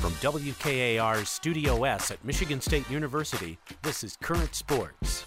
From WKAR's Studio S at Michigan State University, this is Current Sports.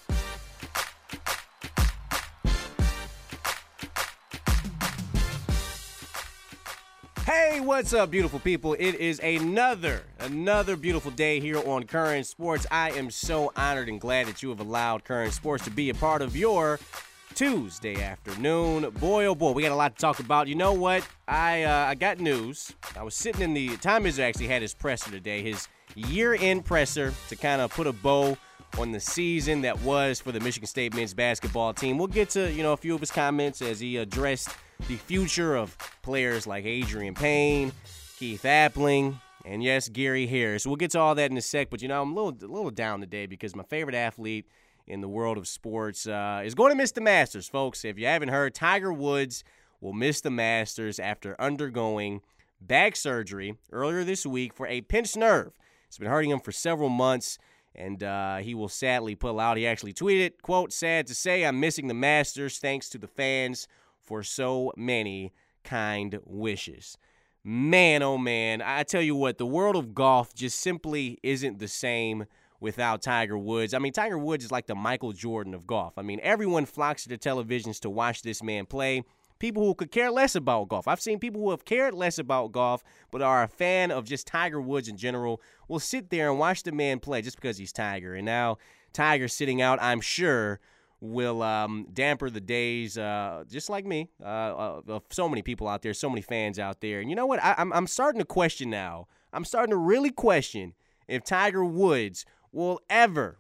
Hey, what's up, beautiful people? It is another beautiful day here on Current Sports. I am so honored and glad that you have allowed Current Sports to be a part of your Tuesday afternoon. Boy, oh boy, we got a lot to talk about. You know what? I got news. I was sitting in the Tom Izzo actually had his presser today, his year-end presser to kind of put a bow on the season that was for the Michigan State men's basketball team. We'll get to, a few of his comments as he addressed the future of players like Adrian Payne, Keith Appling, and yes, Gary Harris. We'll get to all that in a sec, but I'm a little down today because my favorite athlete in the world of sports is going to miss the Masters, folks. If you haven't heard, Tiger Woods will miss the Masters after undergoing back surgery earlier this week for a pinched nerve. It's been hurting him for several months, and he will sadly pull out. He actually tweeted, quote, "Sad to say I'm missing the Masters. Thanks to the fans for so many kind wishes." Man, oh man, I tell you what, the world of golf just simply isn't the same without Tiger Woods. I mean, Tiger Woods is like the Michael Jordan of golf. I mean, everyone flocks to the televisions to watch this man play. People who could care less about golf. I've seen people who have cared less about golf but are a fan of just Tiger Woods in general will sit there and watch the man play just because he's Tiger. And now Tiger sitting out, I'm sure, will damper the days, just like me, of so many people out there, so many fans out there. And you know what? I'm starting to question now. I'm starting to really question if Tiger Woods will ever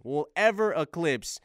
eclipse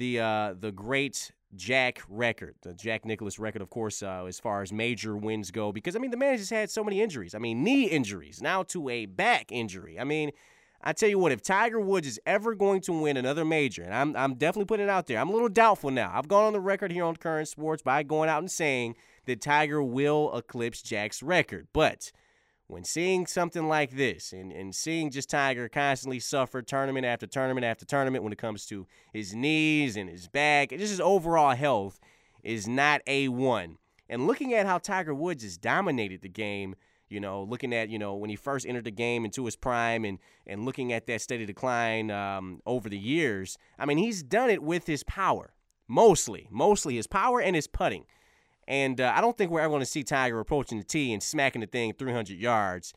the great Jack record, the Jack Nicklaus record, of course, as far as major wins go. Because, I mean, the man has just had so many injuries. I mean, knee injuries, now to a back injury. I mean, I tell you what, if Tiger Woods is ever going to win another major, and I'm definitely putting it out there, I'm a little doubtful now. I've gone on the record here on Current Sports by going out and saying that Tiger will eclipse Jack's record. But when seeing something like this and seeing just Tiger constantly suffer tournament after tournament after tournament when it comes to his knees and his back, and just his overall health is not A1. And looking at how Tiger Woods has dominated the game, looking at, when he first entered the game into his prime and looking at that steady decline over the years, I mean, he's done it with his power, mostly his power and his putting. And I don't think we're ever going to see Tiger approaching the tee and smacking the thing 300 yards.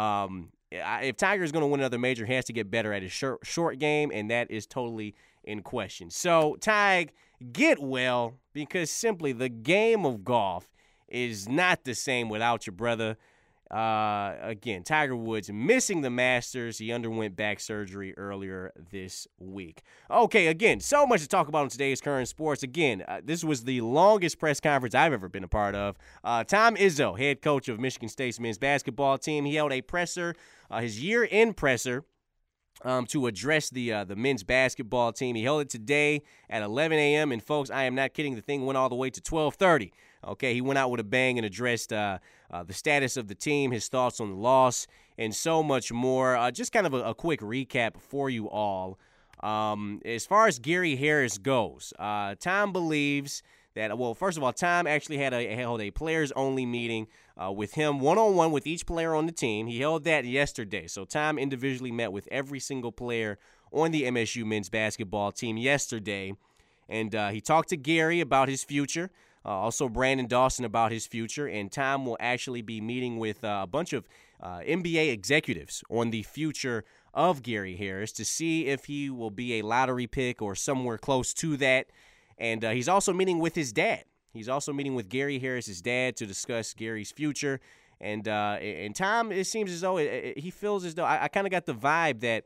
If Tiger is going to win another major, he has to get better at his short game, and that is totally in question. So, Tig, get well, because simply the game of golf is not the same without your brother. Again, Tiger Woods missing the Masters. He underwent back surgery earlier this week. Okay, again, so much to talk about in today's Current Sports. Again, this was the longest press conference I've ever been a part of. Tom Izzo, head coach of Michigan State's men's basketball team, he held a presser, his year-end presser, to address the men's basketball team. He held it today at 11 a.m., and folks, I am not kidding, the thing went all the way to 12:30. Okay, he went out with a bang and addressed the status of the team, his thoughts on the loss, and so much more. Just kind of a quick recap for you all. As far as Gary Harris goes, Tom believes that, well, first of all, Tom actually held a players-only meeting with him one-on-one with each player on the team. He held that yesterday. So Tom individually met with every single player on the MSU men's basketball team yesterday. And he talked to Gary about his future, also Brandon Dawson about his future. And Tom will actually be meeting with a bunch of NBA executives on the future of Gary Harris to see if he will be a lottery pick or somewhere close to that. And he's also meeting with his dad. He's also meeting with Gary Harris's dad to discuss Gary's future. And Tom, it seems as though he feels as though I kind of got the vibe that,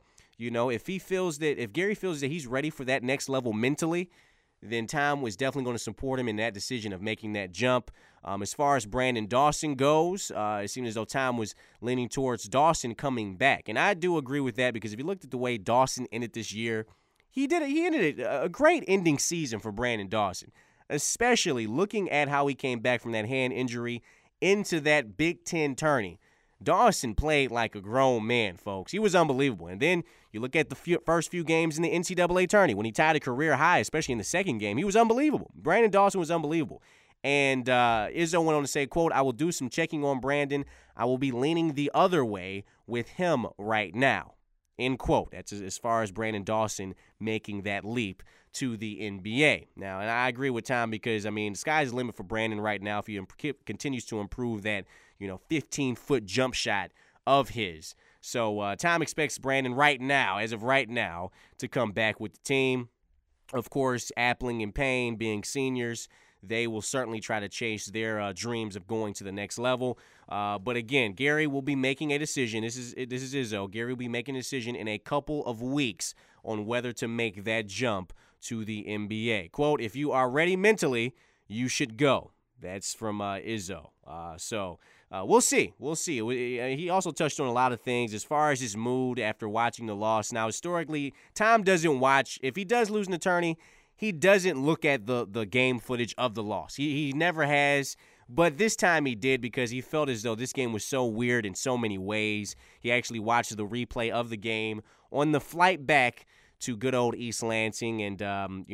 if Gary feels that he's ready for that next level mentally, then Tom was definitely going to support him in that decision of making that jump. As far as Brandon Dawson goes, it seemed as though Tom was leaning towards Dawson coming back. And I do agree with that, because if you looked at the way Dawson ended this year, he ended a great ending season for Brandon Dawson, especially looking at how he came back from that hand injury into that Big Ten tourney. Dawson played like a grown man, folks. He was unbelievable. And then you look at the first few games in the NCAA tourney when he tied a career high, especially in the second game. He was unbelievable. Brandon Dawson was unbelievable. And Izzo went on to say, quote, "I will do some checking on Brandon. I will be leaning the other way with him right now." End quote. That's as far as Brandon Dawson making that leap to the NBA. Now, and I agree with Tom because, the sky's the limit for Brandon right now if he continues to improve that, 15-foot jump shot of his. So Tom expects Brandon right now, as of right now, to come back with the team. Of course, Appling and Payne being seniors, they will certainly try to chase their dreams of going to the next level. But again, Gary will be making a decision. This is Izzo. Gary will be making a decision in a couple of weeks on whether to make that jump to the NBA. Quote, "If you are ready mentally, you should go." That's from Izzo. So we'll see. We'll see. He also touched on a lot of things as far as his mood after watching the loss. Now, historically, Tom doesn't watch. If he does lose an attorney, he doesn't look at the game footage of the loss. He never has. But this time he did because he felt as though this game was so weird in so many ways. He actually watched the replay of the game on the flight back to good old East Lansing and,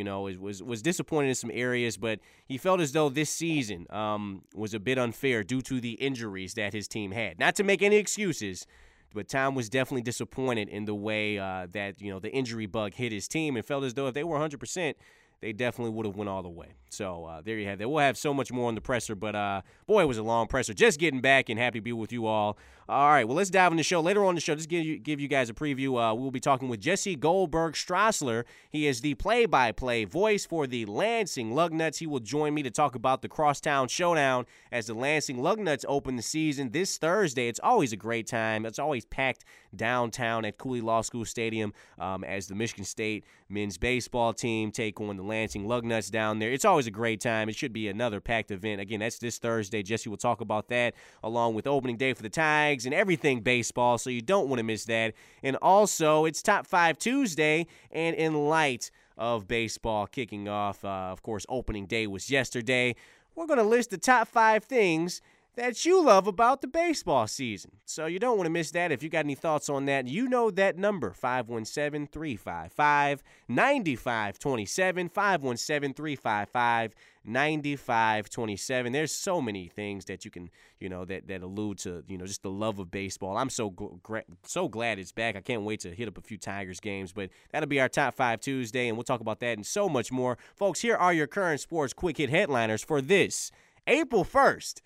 was disappointed in some areas. But he felt as though this season was a bit unfair due to the injuries that his team had. Not to make any excuses, but Tom was definitely disappointed in the way that, the injury bug hit his team and felt as though if they were 100%, they definitely would have went all the way. So there you have it. We'll have so much more on the presser, but boy, it was a long presser. Just getting back and happy to be with you all. All right, well, let's dive in the show. Later on in the show, just give you guys a preview. We'll be talking with Jesse Goldberg-Strassler. He is the play-by-play voice for the Lansing Lugnuts. He will join me to talk about the Crosstown Showdown as the Lansing Lugnuts open the season this Thursday. It's always a great time. It's always packed downtown at Cooley Law School Stadium as the Michigan State men's baseball team take on the Lansing Lugnuts down there. It's always a great time. It should be another packed event. Again, that's this Thursday. Jesse will talk about that along with opening day for the Tigers and everything baseball, so you don't want to miss that. And also, it's Top 5 Tuesday, and in light of baseball kicking off, of course, opening day was yesterday, we're going to list the top 5 things that you love about the baseball season. So you don't want to miss that. If you got any thoughts on that, you know that number, 517-355-9527, 517-355-9527. There's so many things that you can, that allude to, just the love of baseball. I'm so glad it's back. I can't wait to hit up a few Tigers games, but that'll be our Top 5 Tuesday, and we'll talk about that and so much more. Folks, here are your current sports quick hit headliners for this April 1st,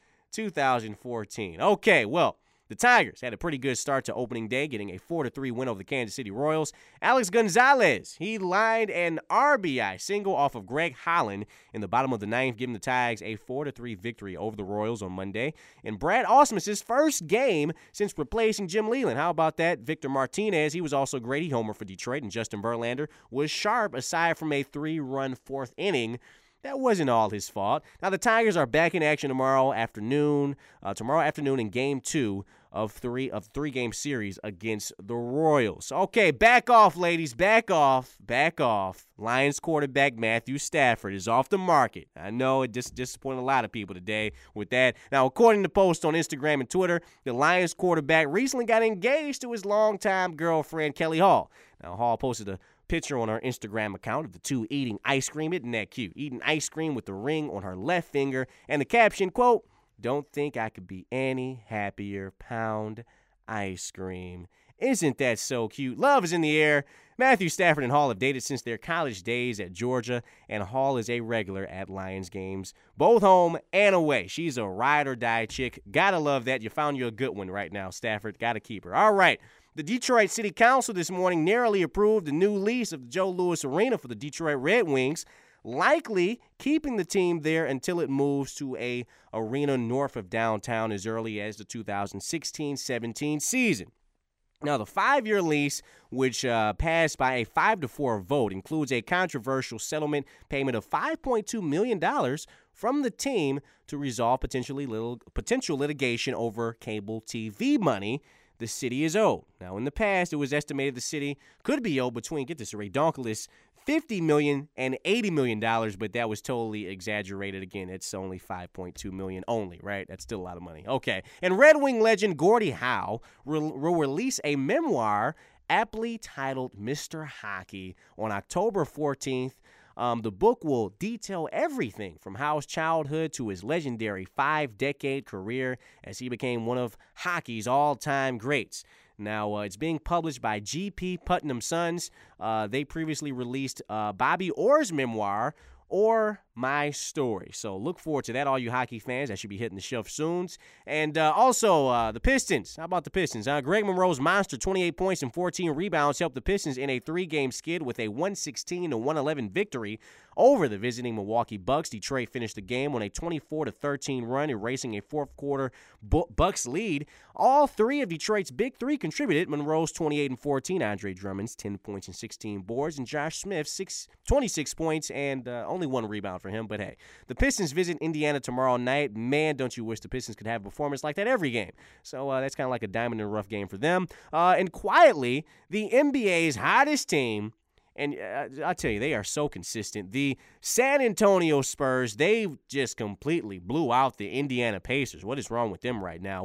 2014. Okay, well, the Tigers had a pretty good start to opening day, getting a 4-3 win over the Kansas City Royals. Alex Gonzalez, he lined an RBI single off of Greg Holland in the bottom of the ninth, giving the Tigers a 4-3 victory over the Royals on Monday. And Brad Ausmus's first game since replacing Jim Leyland. How about that? Victor Martinez, he was also great. He homered for Detroit, and Justin Verlander was sharp aside from a 3-run fourth inning. That wasn't all his fault. Now, the Tigers are back in action tomorrow afternoon in Game 2 of three-game series against the Royals. Okay, back off, ladies. Back off. Lions quarterback Matthew Stafford is off the market. I know it disappointed a lot of people today with that. Now, according to posts on Instagram and Twitter, the Lions quarterback recently got engaged to his longtime girlfriend, Kelly Hall. Now, Hall posted a picture on her Instagram account of the two eating ice cream. Isn't that cute? Eating ice cream with the ring on her left finger. And the caption, quote, "Don't think I could be any happier, pound ice cream." Isn't that so cute? Love is in the air. Matthew Stafford and Hall have dated since their college days at Georgia, and Hall is a regular at Lions games, both home and away. She's a ride-or-die chick. Gotta love that. You found you a good one right now, Stafford. Gotta keep her. All right. The Detroit City Council this morning narrowly approved the new lease of the Joe Louis Arena for the Detroit Red Wings, likely keeping the team there until it moves to a arena north of downtown as early as the 2016-17 season. Now, the 5-year lease, which passed by a 5-4 vote, includes a controversial settlement payment of $5.2 million from the team to resolve potential litigation over cable TV money the city is owed. Now, in the past, it was estimated the city could be owed between, get this, a redonkulous $50 million and $80 million, but that was totally exaggerated. Again, it's only $5.2 million only, right? That's still a lot of money. Okay. And Red Wing legend Gordie Howe will release a memoir aptly titled Mr. Hockey on October 14th. The book will detail everything from Howe's childhood to his legendary 5-decade career as he became one of hockey's all-time greats. Now, it's being published by G.P. Putnam Sons. They previously released Bobby Orr's memoir, Or My Story. So look forward to that, all you hockey fans. That should be hitting the shelf soon. And also, the Pistons. How about the Pistons? Greg Monroe's monster 28 points and 14 rebounds helped the Pistons in a 3-game skid with a 116-111 victory over the visiting Milwaukee Bucks. Detroit finished the game on a 24-13 run, erasing a fourth-quarter Bucks lead. All three of Detroit's big three contributed. Monroe's 28 and 14, Andre Drummond's 10 points and 16 boards, and Josh Smith's 26 points and only one rebound for him. But hey, the Pistons visit Indiana tomorrow night. Man, don't you wish the Pistons could have a performance like that every game. So that's kind of like a diamond in the rough game for them. And quietly, the NBA's hottest team, and I'll tell you, they are so consistent. The San Antonio Spurs, they just completely blew out the Indiana Pacers. What is wrong with them right now?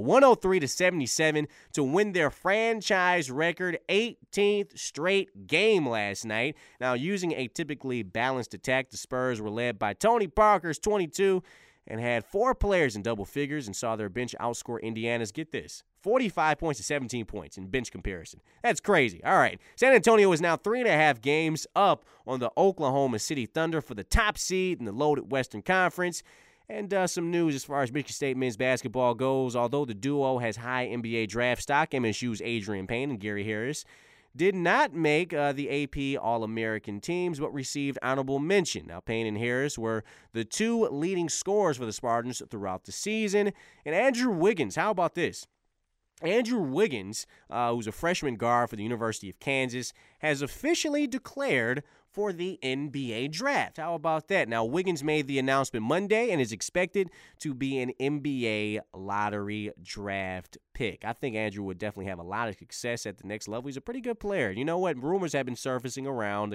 103-77 to win their franchise record 18th straight game last night. Now, using a typically balanced attack, the Spurs were led by Tony Parker's 22 and had 4 players in double figures and saw their bench outscore Indiana's, get this, 45 points to 17 points in bench comparison. That's crazy. All right, San Antonio is now 3.5 games up on the Oklahoma City Thunder for the top seed in the loaded Western Conference. And some news as far as Michigan State men's basketball goes. Although the duo has high NBA draft stock, MSU's Adrian Payne and Gary Harris did not make the AP All-American teams, but received honorable mention. Now, Payne and Harris were the 2 leading scorers for the Spartans throughout the season. And Andrew Wiggins, how about this? Andrew Wiggins, who's a freshman guard for the University of Kansas, has officially declared for the NBA draft. How about that? Now, Wiggins made the announcement Monday and is expected to be an NBA lottery draft pick. I think Andrew would definitely have a lot of success at the next level. He's a pretty good player. You know what? Rumors have been surfacing around.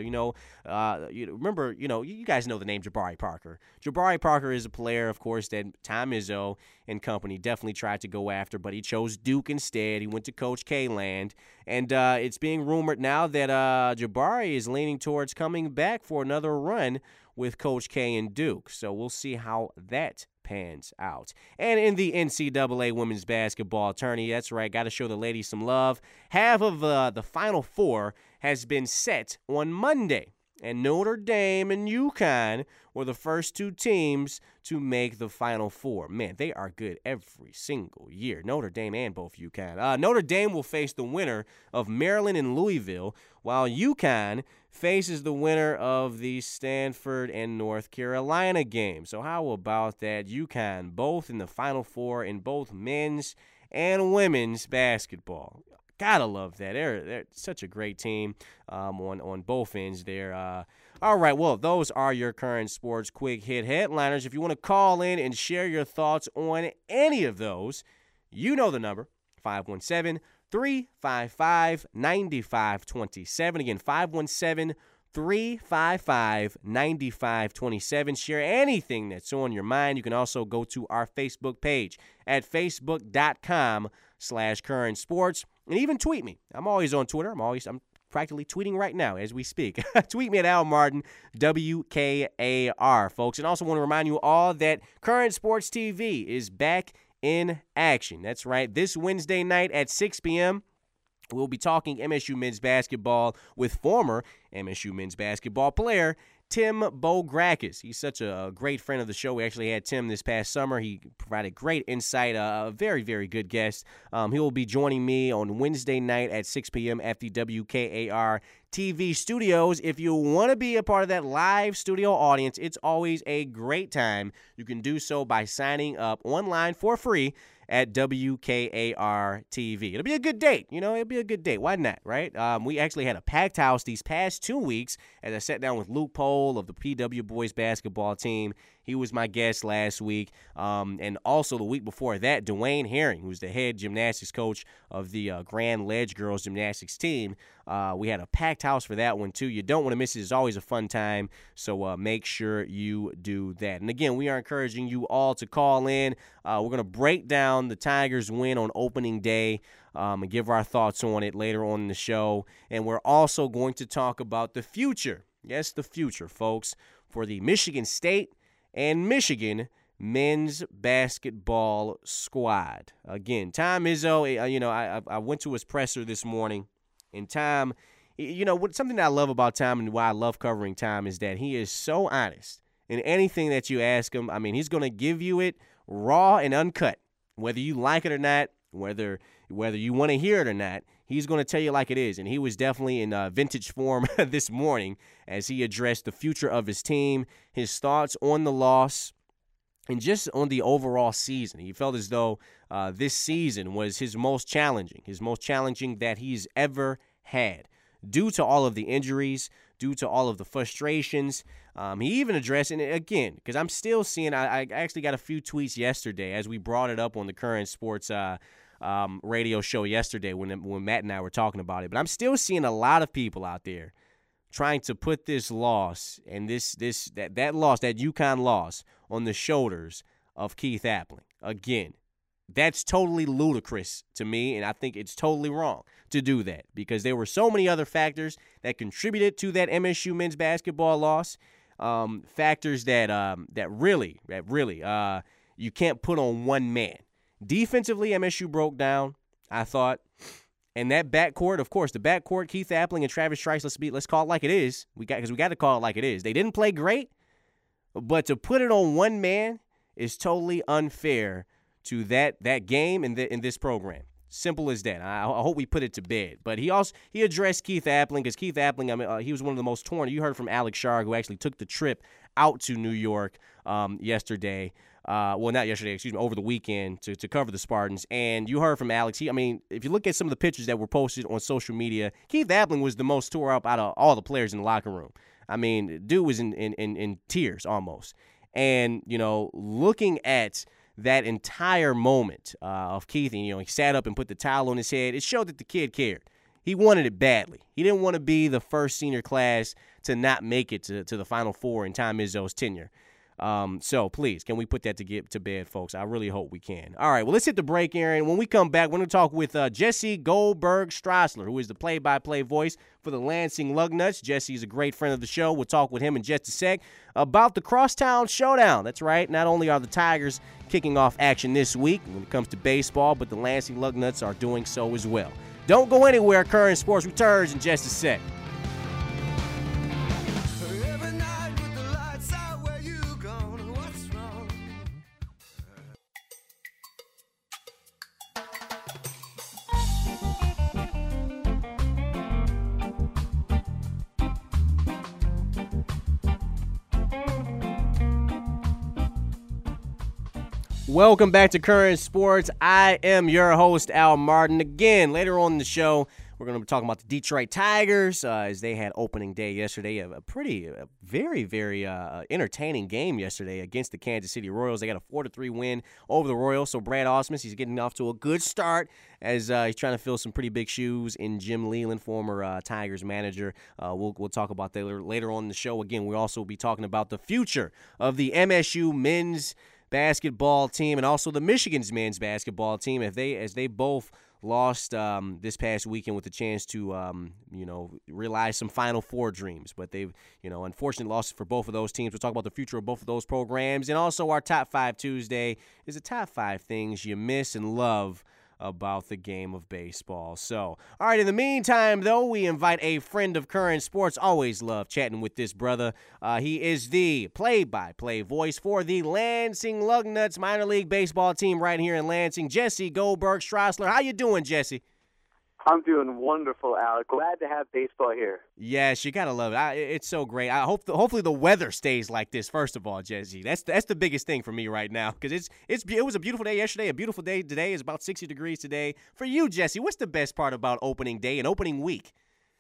Remember, you guys know the name Jabari Parker. Jabari Parker is a player, of course, that Tom Izzo and company definitely tried to go after, but he chose Duke instead. He went to Coach K land. And it's being rumored now that Jabari is leaning towards coming back for another run with Coach K and Duke. So we'll see how that pans out. And in the NCAA women's basketball tourney, that's right, got to show the ladies some love. Half of the Final Four has been set on Monday. And Notre Dame and UConn were the first 2 teams to make the Final Four. Man, they are good every single year. Notre Dame and both UConn. Notre Dame will face the winner of Maryland and Louisville, while UConn faces the winner of the Stanford and North Carolina game. So how about that? UConn both in the Final Four in both men's and women's basketball. Gotta love that. They're such a great team on both ends there. All right, well, those are your current sports quick hit headliners. If you want to call in and share your thoughts on any of those, you know the number, 517-355-9527. Again, 517-355-9527. Share anything that's on your mind. You can also go to our Facebook page at facebook.com/current sports. And even tweet me. I'm always on Twitter. I'm practically tweeting right now as we speak. Tweet me at Al Martin, WKAR, folks. And also want to remind you all that Current Sports TV is back in action. That's right. This Wednesday night at 6 p.m., we'll be talking MSU men's basketball with former MSU men's basketball player Tim Bograkis. He's such a great friend of the show. We actually had Tim this past summer. He provided great insight, a very, very good guest. He will be joining me on Wednesday night at 6 p.m. at the WKAR TV studios. If you want to be a part of that live studio audience, it's always a great time. You can do so by signing up online for free at WKAR TV. It'll be a good date. It'll be a good date. Why not, right? We actually had a packed house these past 2 weeks as I sat down with Luke Pohl of the PW boys basketball team. He was my guest last week. And also the week before that, Dwayne Herring, who's the head gymnastics coach of the Grand Ledge girls gymnastics team. We had a packed house for that one, too. You don't want to miss it. It's always a fun time, so make sure you do that. And, again, we are encouraging you all to call in. We're going to break down the Tigers' win on opening day and give our thoughts on it later on in the show. And we're also going to talk about the future Yes, the future, folks, for the Michigan State and Michigan men's basketball squad. Again, Tom Izzo, I went to his presser this morning, and Tom, something that I love about Tom and why I love covering Tom is that he is so honest in anything that you ask him. I mean, he's going to give you it raw and uncut, whether you like it or not, whether you want to hear it or not. He's going to tell you like it is, and he was definitely in vintage form this morning as he addressed the future of his team, his thoughts on the loss, and just on the overall season. He felt as though this season was his most challenging that he's ever had, due to all of the injuries, due to all of the frustrations. He even addressed, and again, because I'm still seeing, I actually got a few tweets yesterday as we brought it up on the Current Sports radio show yesterday when Matt and I were talking about it. But I'm still seeing a lot of people out there trying to put this loss and that loss, that UConn loss, on the shoulders of Keith Appling. Again, that's totally ludicrous to me, and I think it's totally wrong to do that because there were so many other factors that contributed to that MSU men's basketball loss, factors that really you can't put on one man. Defensively, MSU broke down, I thought. And that backcourt, of course, the backcourt, Keith Appling and Travis Trice, let's call it like it is. Because we got to call it like it is. They didn't play great, but to put it on one man is totally unfair to that game and in this program. Simple as that. I hope we put it to bed. But he addressed Keith Appling because Keith Appling, he was one of the most torn. You heard from Alex Sharg, who actually took the trip out to New York yesterday. Not yesterday, over the weekend to cover the Spartans. And you heard from Alex. If you look at some of the pictures that were posted on social media, Keith Appling was the most tore up out of all the players in the locker room. Dude was in tears almost. And, looking at that entire moment of Keith, and, he sat up and put the towel on his head, it showed that the kid cared. He wanted it badly. He didn't want to be the first senior class to not make it to the Final Four in Tom Izzo's tenure. So please, can we put that to bed, folks? I really hope we can. All right, well, let's hit the break, Aaron. When we come back, we're going to talk with Jesse Goldberg-Strassler, who is the play-by-play voice for the Lansing Lugnuts. Jesse is a great friend of the show. We'll talk with him in just a sec about the Crosstown Showdown. That's right. Not only are the Tigers kicking off action this week when it comes to baseball, but the Lansing Lugnuts are doing so as well. Don't go anywhere. Current Sports returns in just a sec. Welcome back to Current Sports. I am your host, Al Martin. Again, later on in the show, we're going to be talking about the Detroit Tigers as they had opening day yesterday. A very, very entertaining game yesterday against the Kansas City Royals. They got a 4-3 win over the Royals. So Brad Ausmus, he's getting off to a good start as he's trying to fill some pretty big shoes in Jim Leland, former Tigers manager. We'll talk about that later on in the show. Again, we'll also be talking about the future of the MSU men's basketball team and also the Michigan's men's basketball team as they both lost this past weekend with a chance to realize some Final Four dreams. But they've unfortunately lost for both of those teams. We'll talk about the future of both of those programs, and also our Top 5 Tuesday is the top 5 things you miss and love about the game of baseball. So, all right, in the meantime, though, we invite a friend of Current Sports. Always love chatting with this brother. He is the play-by-play voice for the Lansing Lugnuts minor league baseball team right here in Lansing, Jesse Goldberg-Strassler. How you doing, Jesse? I'm doing wonderful, Al. Glad to have baseball here. Yes, you gotta love it. It's so great. I hope hopefully the weather stays like this. First of all, Jesse, that's the biggest thing for me right now because it was a beautiful day yesterday, a beautiful day today. It's about 60 degrees today. For you, Jesse, what's the best part about opening day and opening week?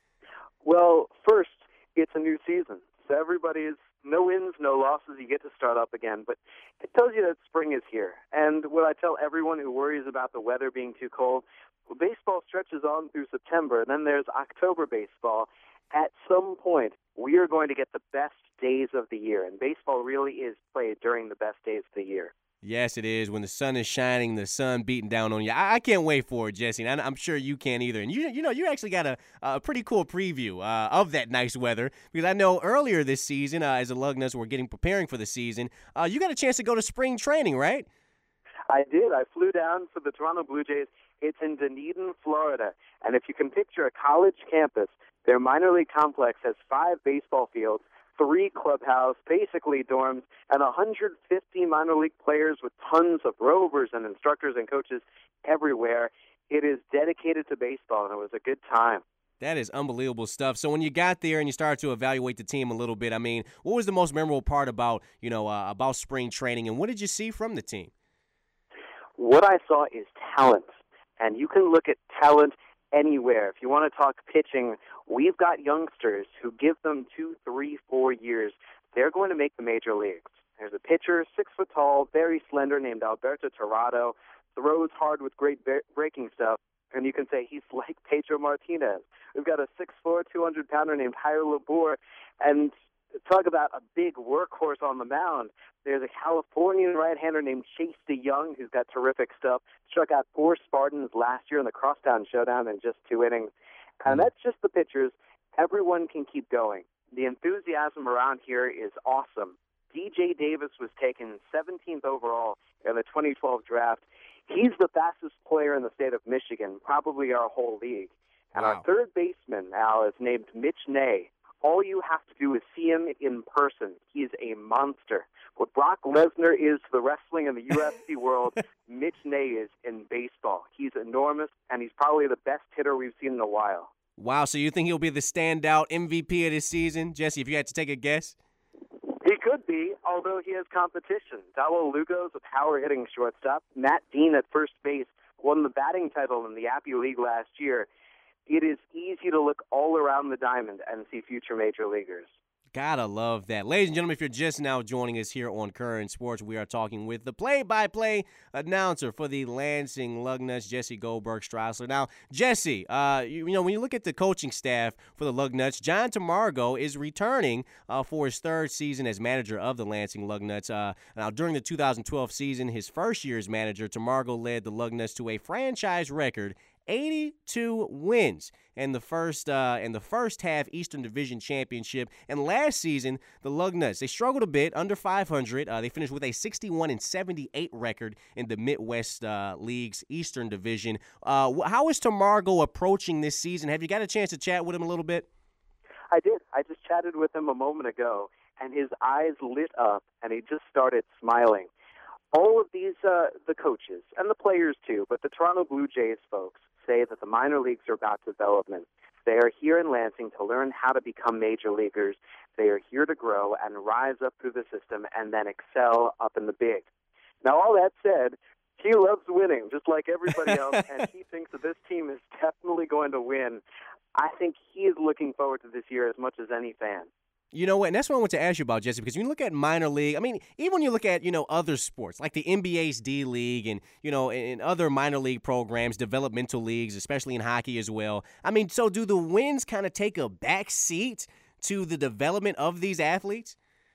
Well, first, it's a new season, so everybody's no wins, no losses. You get to start up again, but it tells you that spring is here. And what I tell everyone who worries about the weather being too cold. Baseball stretches on through September, and then there's October baseball. At some point, we are going to get the best days of the year, and baseball really is played during the best days of the year. Yes, it is. When the sun is shining, the sun beating down on you. I can't wait for it, Jesse, and I'm sure you can't either. And you actually got a pretty cool preview of that nice weather, because I know earlier this season, as the Lugnuts were preparing for the season, you got a chance to go to spring training, right? I did. I flew down for the Toronto Blue Jays. It's in Dunedin, Florida. And if you can picture a college campus, their minor league complex has 5 baseball fields, 3 clubhouse, basically dorms, and 150 minor league players with tons of rovers and instructors and coaches everywhere. It is dedicated to baseball, and it was a good time. That is unbelievable stuff. So when you got there and you started to evaluate the team a little bit, I mean, what was the most memorable part about spring training, and what did you see from the team? What I saw is talent, and you can look at talent anywhere. If you want to talk pitching, we've got youngsters who give them 2, 3, 4 years. They're going to make the major leagues. There's a pitcher, 6 foot tall, very slender, named Alberto Tirado, throws hard with great breaking stuff, and you can say he's like Pedro Martinez. We've got a 6'4", 200-pounder named Jairo Labor, and talk about a big workhorse on the mound. There's a Californian right-hander named Chase DeYoung who's got terrific stuff. Struck out 4 Spartans last year in the Crosstown Showdown in just 2 innings. And that's just the pitchers. Everyone can keep going. The enthusiasm around here is awesome. DJ Davis was taken 17th overall in the 2012 draft. He's the fastest player in the state of Michigan, probably our whole league. And Our third baseman, Al, is named Mitch Ney. All you have to do is see him in person. He's a monster. What Brock Lesnar is to the wrestling and the UFC world, Mitch Ney is in baseball. He's enormous, and he's probably the best hitter we've seen in a while. Wow, so you think he'll be the standout MVP of this season? Jesse, if you had to take a guess? He could be, although he has competition. Dalo Lugo's a power-hitting shortstop. Matt Dean at first base won the batting title in the Appy League last year. It is easy to look all around the diamond and see future major leaguers. Gotta love that. Ladies and gentlemen, if you're just now joining us here on Current Sports, we are talking with the play-by-play announcer for the Lansing Lugnuts, Jesse Goldberg-Strassler. Now, Jesse, when you look at the coaching staff for the Lugnuts, John Tamargo is returning for his 3rd season as manager of the Lansing Lugnuts. Now, during the 2012 season, his first year as manager, Tamargo led the Lugnuts to a franchise record 82 wins in the first half Eastern Division Championship. And last season, the Lugnuts, they struggled a bit, under 500. They finished with a 61-78 record in the Midwest League's Eastern Division. How is Tamargo approaching this season? Have you got a chance to chat with him a little bit? I did. I just chatted with him a moment ago, and his eyes lit up, and he just started smiling. All of these, the coaches, and the players too, but the Toronto Blue Jays folks, say that the minor leagues are about development. They are here in Lansing to learn how to become major leaguers. They are here to grow and rise up through the system and then excel up in the big. Now, all that said, he loves winning, just like everybody else, and he thinks that this team is definitely going to win. I think he is looking forward to this year as much as any fan. You know what, and that's what I want to ask you about, Jesse, because when you look at minor league, I mean, even when you look at, other sports, like the NBA's D-League and, and other minor league programs, developmental leagues, especially in hockey as well, I mean, so do the wins kind of take a back seat to the development of these athletes?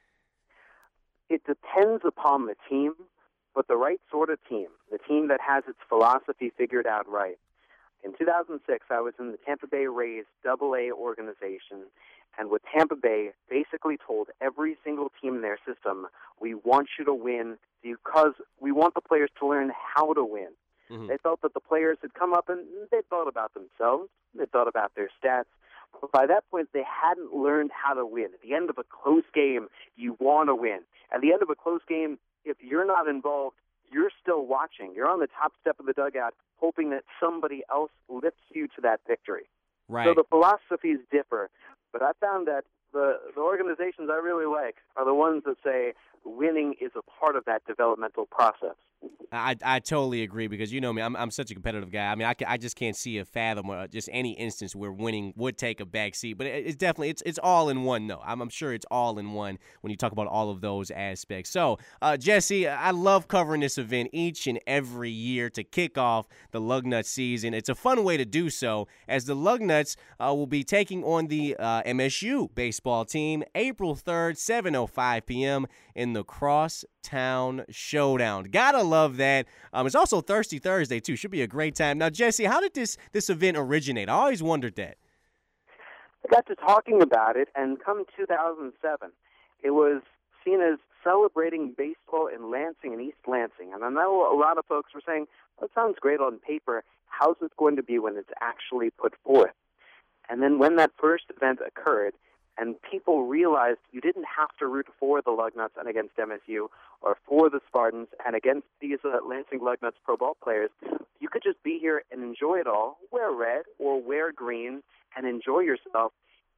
It depends upon the team, but the right sort of team, the team that has its philosophy figured out right. In 2006, I was in the Tampa Bay Rays AA organization, and what Tampa Bay basically told every single team in their system, we want you to win because we want the players to learn how to win. Mm-hmm. They felt that the players had come up and they thought about themselves, they thought about their stats, but by that point they hadn't learned how to win. At the end of a close game, you want to win. At the end of a close game, if you're not involved, you're still watching. You're on the top step of the dugout hoping that somebody else lifts you to that victory. Right. So the philosophies differ, but I found that the organizations I really like are the ones that say winning is a part of that developmental process. I totally agree because you know me, I'm such a competitive guy. I mean, I just can't see a fathom or just any instance where winning would take a back seat. But it's definitely it's all in one. No, I'm sure it's all in one when you talk about all of those aspects. So, Jesse, I love covering this event each and every year to kick off the Lugnut season. It's a fun way to do so as the Lugnuts will be taking on the MSU baseball team April 3rd, 7:05 p.m. in the Crosstown Town Showdown. Gotta love that. It's also Thirsty Thursday, too. Should be a great time. Now, Jesse, how did this event originate? I always wondered that. I got to talking about it, and come 2007, it was seen as celebrating baseball in Lansing and East Lansing. And I know a lot of folks were saying, well, it sounds great on paper. How's it going to be when it's actually put forth? And then when that first event occurred, and people realized you didn't have to root for the Lugnuts and against MSU, or for the Spartans and against these Lansing Lugnuts pro ball players. You could just be here and enjoy it all, wear red or wear green, and enjoy yourself.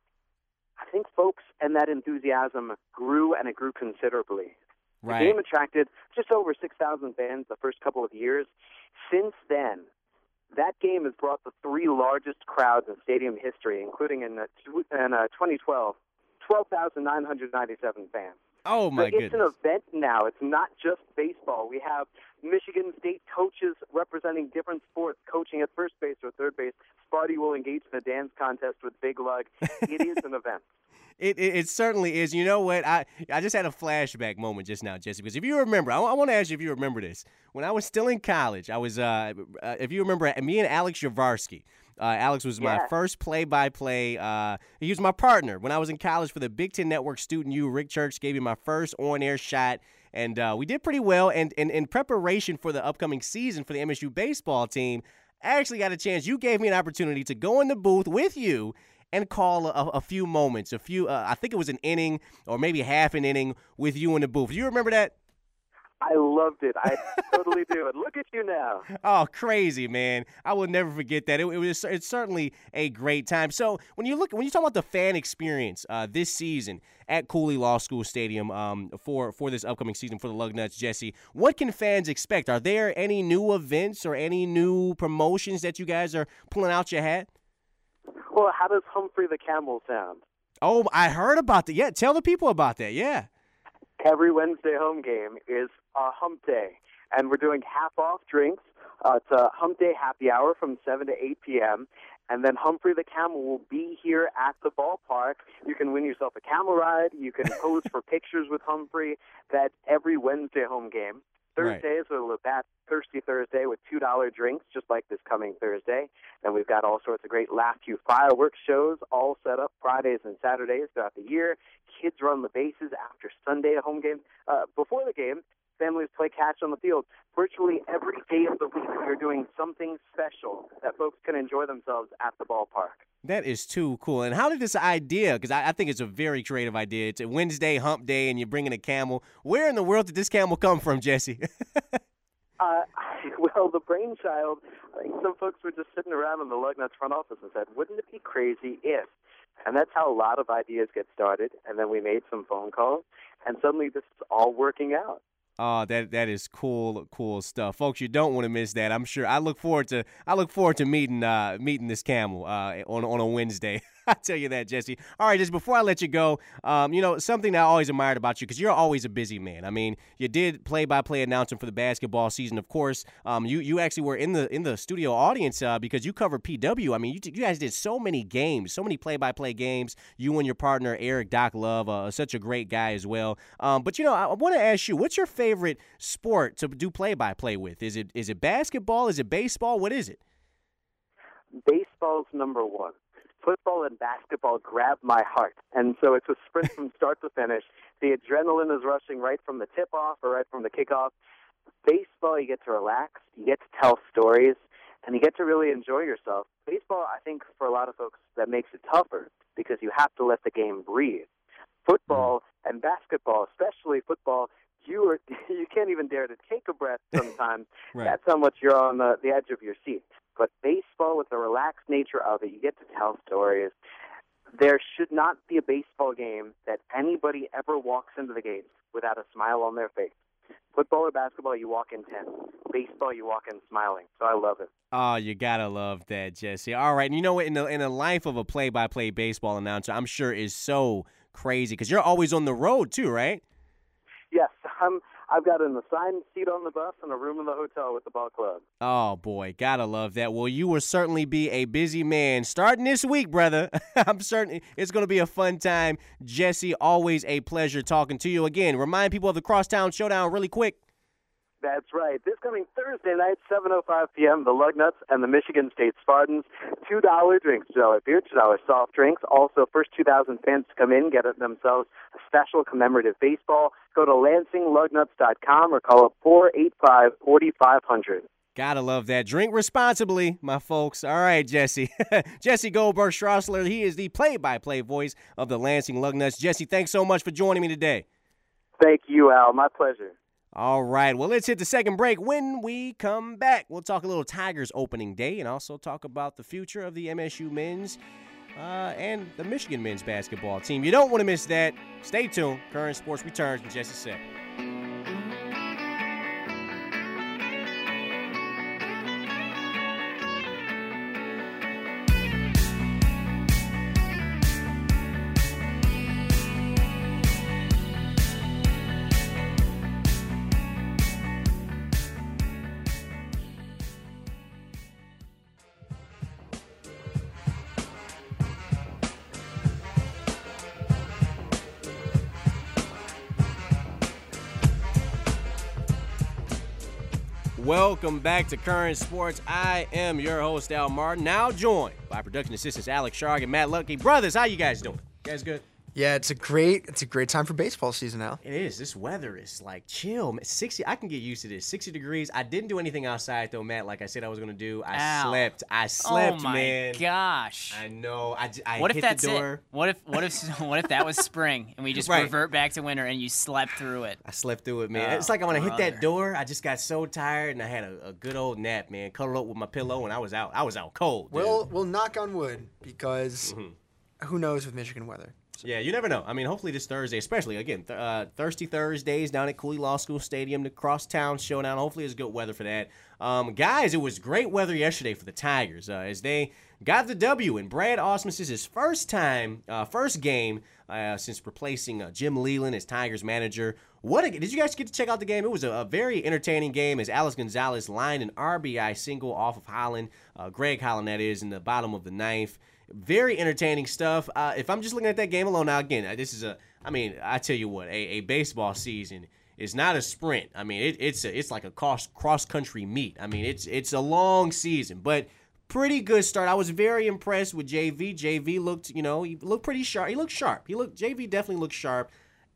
I think folks and that enthusiasm grew, and it grew considerably. Right. The game attracted just over 6,000 fans the first couple of years. Since then, that game has brought the three largest crowds in stadium history, including in 2012, 12,997 fans. Oh, my goodness. It's an event now. It's not just baseball. We have Michigan State coaches representing different sports, coaching at first base or third base. Sparty will engage in a dance contest with Big Lug. It is an event. It certainly is. You know what? I just had a flashback moment just now, Jesse, because if you remember, I want to ask you if you remember this. When I was still in college, I was, if you remember, me and Alex Yavarsky. Alex was my first play-by-play. He was my partner when I was in college for the Big Ten Network Student U. Rick Church gave me my first on-air shot, and we did pretty well. And in preparation for the upcoming season for the MSU baseball team, I actually got a chance. You gave me an opportunity to go in the booth with you and call a few moments, I think it was an inning or maybe half an inning with you in the booth. Do you remember that? I loved it. I totally do. And look at you now. Oh, crazy, man. I will never forget that. It's certainly a great time. So when you talk about the fan experience this season at Cooley Law School Stadium for this upcoming season for the Lugnuts, Jesse, what can fans expect? Are there any new events or any new promotions that you guys are pulling out your hat? Well, how does Humphrey the Camel sound? Oh, I heard about that. Yeah, tell the people about that. Yeah. Every Wednesday home game is a hump day, and we're doing half-off drinks. It's a hump day happy hour from 7 to 8 p.m., and then Humphrey the Camel will be here at the ballpark. You can win yourself a camel ride. You can pose for pictures with Humphrey. That's every Wednesday home game. Thursdays are the Bat Thirsty Thursday with $2 drinks, just like this coming Thursday. Then we've got all sorts of great Laugh You fireworks shows all set up Fridays and Saturdays throughout the year. Kids run the bases after Sunday at home game. Before the game, families play catch on the field. Virtually every day of the week, we're doing something special that folks can enjoy themselves at the ballpark. That is too cool. And how did this idea, because I think it's a very creative idea, it's a Wednesday hump day and you're bringing a camel. Where in the world did this camel come from, Jesse? Well, the brainchild, I think some folks were just sitting around in the Lugnuts front office and said, wouldn't it be crazy if? And that's how a lot of ideas get started. And then we made some phone calls, and suddenly this is all working out. Oh, that is cool stuff, folks. You don't want to miss that. I'm sure. I look forward to meeting this camel on a Wednesday. I tell you that, Jesse. All right, just before I let you go, something that I always admired about you, because you're always a busy man. I mean, you did play-by-play announcing for the basketball season, of course. You actually were in the studio audience because you covered PW. I mean, you guys did so many games, so many play-by-play games. You and your partner Eric Doc Love, such a great guy as well. But I want to ask you, what's your favorite sport to do play-by-play with? Is it basketball? Is it baseball? What is it? Baseball's number one. Football and basketball grab my heart. And so it's a sprint from start to finish. The adrenaline is rushing right from the tip-off or right from the kickoff. Baseball, you get to relax, you get to tell stories, and you get to really enjoy yourself. Baseball, I think, for a lot of folks, that makes it tougher because you have to let the game breathe. Football and basketball, especially football, you can't even dare to take a breath sometimes. Right. That's how much you're on the edge of your seat. But baseball, with the relaxed nature of it, you get to tell stories. There should not be a baseball game that anybody ever walks into the gates without a smile on their face. Football or basketball, you walk in tense. Baseball, you walk in smiling. So I love it. Oh, you gotta love that, Jesse. All right, and you know what? In the life of a play-by-play baseball announcer, I'm sure is so crazy because you're always on the road too, right? Yes, I've got an assigned seat on the bus and a room in the hotel with the ball club. Oh, boy. Gotta love that. Well, you will certainly be a busy man starting this week, brother. I'm certain it's going to be a fun time. Jesse, always a pleasure talking to you. Again, remind people of the Crosstown Showdown really quick. That's right. This coming Thursday night, 7:05 p.m., the Lugnuts and the Michigan State Spartans. $2 drinks, $2 beer, $2 soft drinks. Also, first 2,000 fans to come in get themselves a special commemorative baseball. Go to LansingLugnuts.com or call up 485-4500. Gotta love that. Drink responsibly, my folks. All right, Jesse. Jesse Goldberg-Strassler, he is the play-by-play voice of the Lansing Lugnuts. Jesse, thanks so much for joining me today. Thank you, Al. My pleasure. All right, well, let's hit the second break. When we come back, we'll talk a little Tigers opening day and also talk about the future of the MSU men's and the Michigan men's basketball team. You don't want to miss that. Stay tuned. Current Sports returns with Jesse Seck. Welcome back to Current Sports. I am your host, Al Martin, now joined by production assistants Alex Sharg and Matt Lucky. Brothers, how you guys doing? You guys good? Yeah, it's a great time for baseball season now. It is. This weather is like chill. 60. I can get used to this. 60 degrees. I didn't do anything outside though, Matt. Like I said, I was gonna do. I slept. Oh my man. gosh! I know. I what hit if that's the door. it? What if that was spring and we just Right. revert back to winter and you slept through it? I slept through it, man. Oh, It's like when I hit that brother. door, I just got so tired and I had a good old nap, man. Cuddled up with my pillow and I was out. I was out cold. Dude. We'll knock on wood because who knows with Michigan weather. Yeah, you never know. I mean, hopefully this Thursday, especially, again, Thirsty Thursdays down at Cooley Law School Stadium, the Crosstown Showdown. Hopefully it's good weather for that. Guys, it was great weather yesterday for the Tigers as they got the W in Brad Ausmus's first game since replacing Jim Leland as Tigers manager. Did you guys get to check out the game? It was a very entertaining game as Alex Gonzalez lined an RBI single off of Holland, Greg Holland that is, in the bottom of the ninth. Very entertaining stuff. If I'm just looking at that game alone, now again, this is I tell you what, a baseball season is not a sprint. I mean, it's like a cross country meet. I mean, it's a long season, but pretty good start. I was very impressed with JV. JV looked, he looked pretty sharp. He looked sharp. JV definitely looked sharp.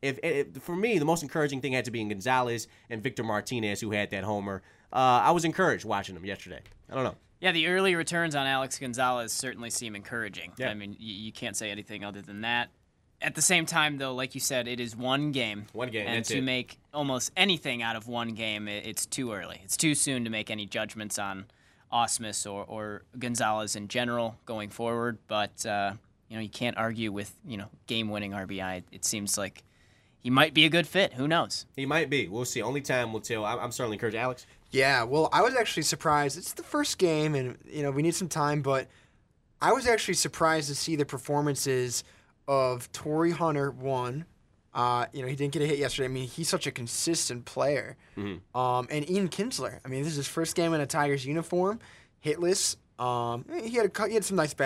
For me, the most encouraging thing had to be in Gonzalez and Victor Martinez, who had that homer. I was encouraged watching them yesterday. I don't know. Yeah, the early returns on Alex Gonzalez certainly seem encouraging. Yeah. I mean, you can't say anything other than that. At the same time, though, like you said, it is one game. One game, and that's to it. make almost anything out of one game, it's too early. It's too soon to make any judgments on Ausmus or Gonzalez in general going forward. But you can't argue with game-winning RBI. It seems like he might be a good fit. Who knows? He might be. We'll see. Only time will tell. I'm certainly encouraged. Alex? Yeah, well, I was actually surprised. It's the first game, and we need some time, but I was actually surprised to see the performances of Torrey Hunter, one. He didn't get a hit yesterday. I mean, he's such a consistent player. And Ian Kinsler. I mean, this is his first game in a Tigers uniform, hitless. He had some nice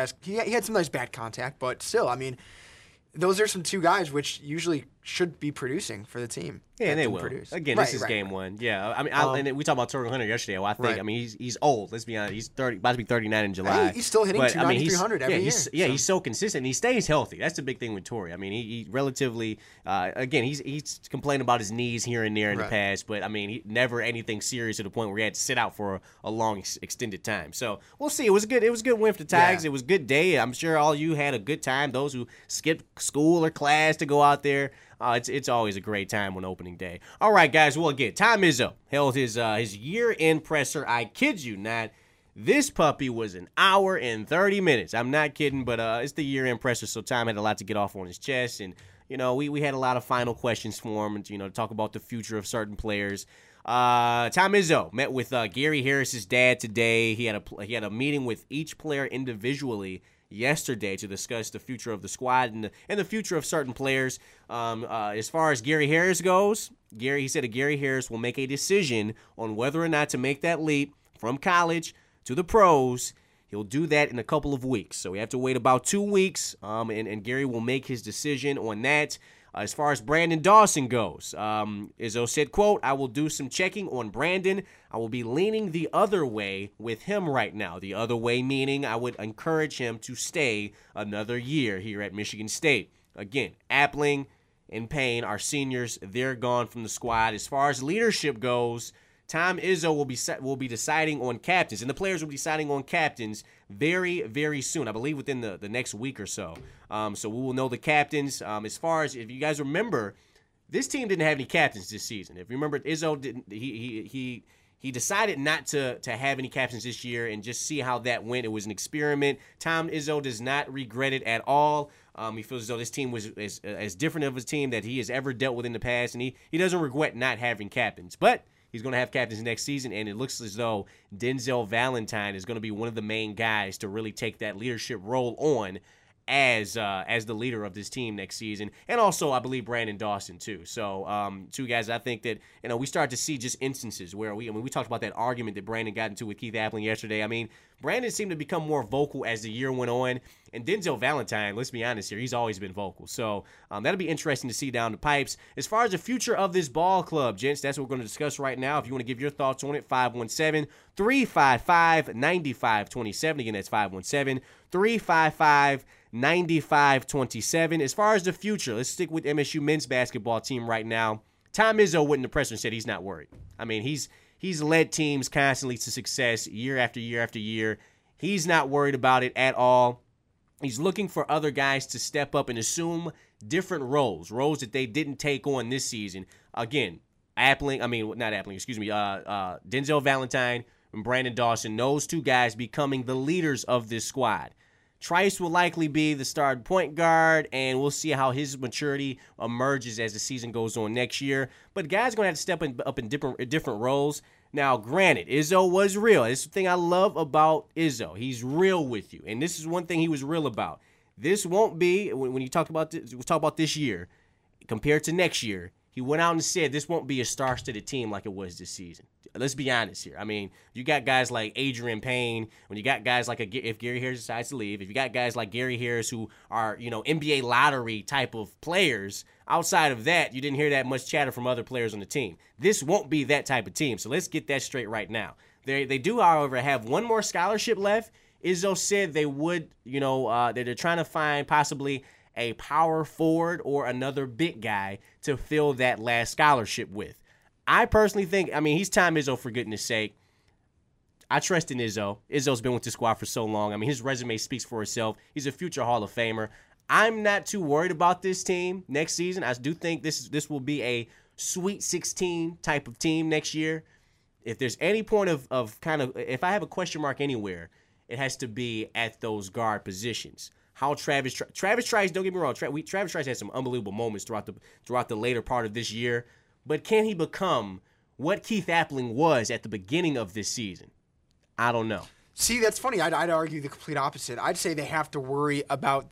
bat contact, but still, I mean, those are some two guys which usually should be producing for the team. Yeah, and they can will. produce. Again, this is game one. Yeah, I mean, and we talked about Torrey Hunter yesterday. Well, I think, Right. I mean, he's old. Let's be honest. He's about to be 39 in July. Hey, he's still hitting But, 290, he's- 300 every year. He's so consistent. And he stays healthy. That's the big thing with Torrey. I mean, he relatively, again, he's complaining about his knees here and there in the Right. past, but, I mean, he never anything serious to the point where he had to sit out for a long, extended time. So we'll see. It was a good win for the Tigers. Yeah. It was a good day. I'm sure all you had a good time. Those who skipped school or class to go out there. It's always a great time on opening day. All right, guys. Well, again, Tom Izzo held his year-end presser. I kid you not. This puppy was an hour and 30 minutes. I'm not kidding, but it's the year-end presser, so Tom had a lot to get off on his chest. And, we had a lot of final questions for him, to talk about the future of certain players. Tom Izzo met with Gary Harris's dad today. He had a meeting with each player individually yesterday to discuss the future of the squad and the future of certain players. As far as Gary Harris goes, he said that Gary Harris will make a decision on whether or not to make that leap from college to the pros. He'll do that in a couple of weeks. So we have to wait about 2 weeks, and Gary will make his decision on that. As far as Brandon Dawson goes, Izzo said, quote, "I will do some checking on Brandon. I will be leaning the other way with him right now." The other way meaning I would encourage him to stay another year here at Michigan State. Again, Appling and Payne are seniors. They're gone from the squad. As far as leadership goes, Tom Izzo will be deciding on captains, and the players will be deciding on captains very, very soon. I believe within the next week or so. So we will know the captains. As far as, if you guys remember, this team didn't have any captains this season. If you remember, Izzo didn't. He decided not to have any captains this year and just see how that went. It was an experiment. Tom Izzo does not regret it at all. He feels as though this team was as different of a team that he has ever dealt with in the past, and he doesn't regret not having captains. But he's going to have captains next season, and it looks as though Denzel Valentine is going to be one of the main guys to really take that leadership role on as the leader of this team next season. And also, I believe Brandon Dawson, too. So, two guys I think that, we start to see just instances where we talked about that argument that Brandon got into with Keith Appling yesterday. I mean, Brandon seemed to become more vocal as the year went on. And Denzel Valentine, let's be honest here, he's always been vocal. So that'll be interesting to see down the pipes. As far as the future of this ball club, gents, that's what we're going to discuss right now. If you want to give your thoughts on it, 517-355-9527. Again, that's 517-355-9527. As far as the future, let's stick with MSU men's basketball team right now. Tom Izzo went in the presser and said he's not worried. I mean, he's led teams constantly to success year after year after year. He's not worried about it at all. He's looking for other guys to step up and assume different roles that they didn't take on this season. Again, Denzel Valentine and Brandon Dawson, those two guys becoming the leaders of this squad. Trice will likely be the starting point guard, and we'll see how his maturity emerges as the season goes on next year. But guys are going to have to step up in different roles. Now, granted, Izzo was real. This is the thing I love about Izzo. He's real with you, and this is one thing he was real about. This won't be, when you talk about this year compared to next year, he went out and said this won't be a star-studded team like it was this season. Let's be honest here. I mean, you got guys like Adrian Payne, when you got guys like if Gary Harris decides to leave, if you got guys like Gary Harris who are, NBA lottery type of players, outside of that, you didn't hear that much chatter from other players on the team. This won't be that type of team, so let's get that straight right now. They do, however, have one more scholarship left. Izzo said they would, that they're trying to find possibly a power forward or another big guy to fill that last scholarship with. I personally think, he's Tom Izzo for goodness sake. I trust in Izzo. Izzo's been with the squad for so long. His resume speaks for itself. He's a future Hall of Famer. I'm not too worried about this team next season. I do think this will be a Sweet 16 type of team next year. If there's any point of if I have a question mark anywhere, it has to be at those guard positions. How Travis Trice, don't get me wrong, Travis Trice had some unbelievable moments throughout the later part of this year. But can he become what Keith Appling was at the beginning of this season? I don't know. See, that's funny. I'd argue the complete opposite. I'd say they have to worry about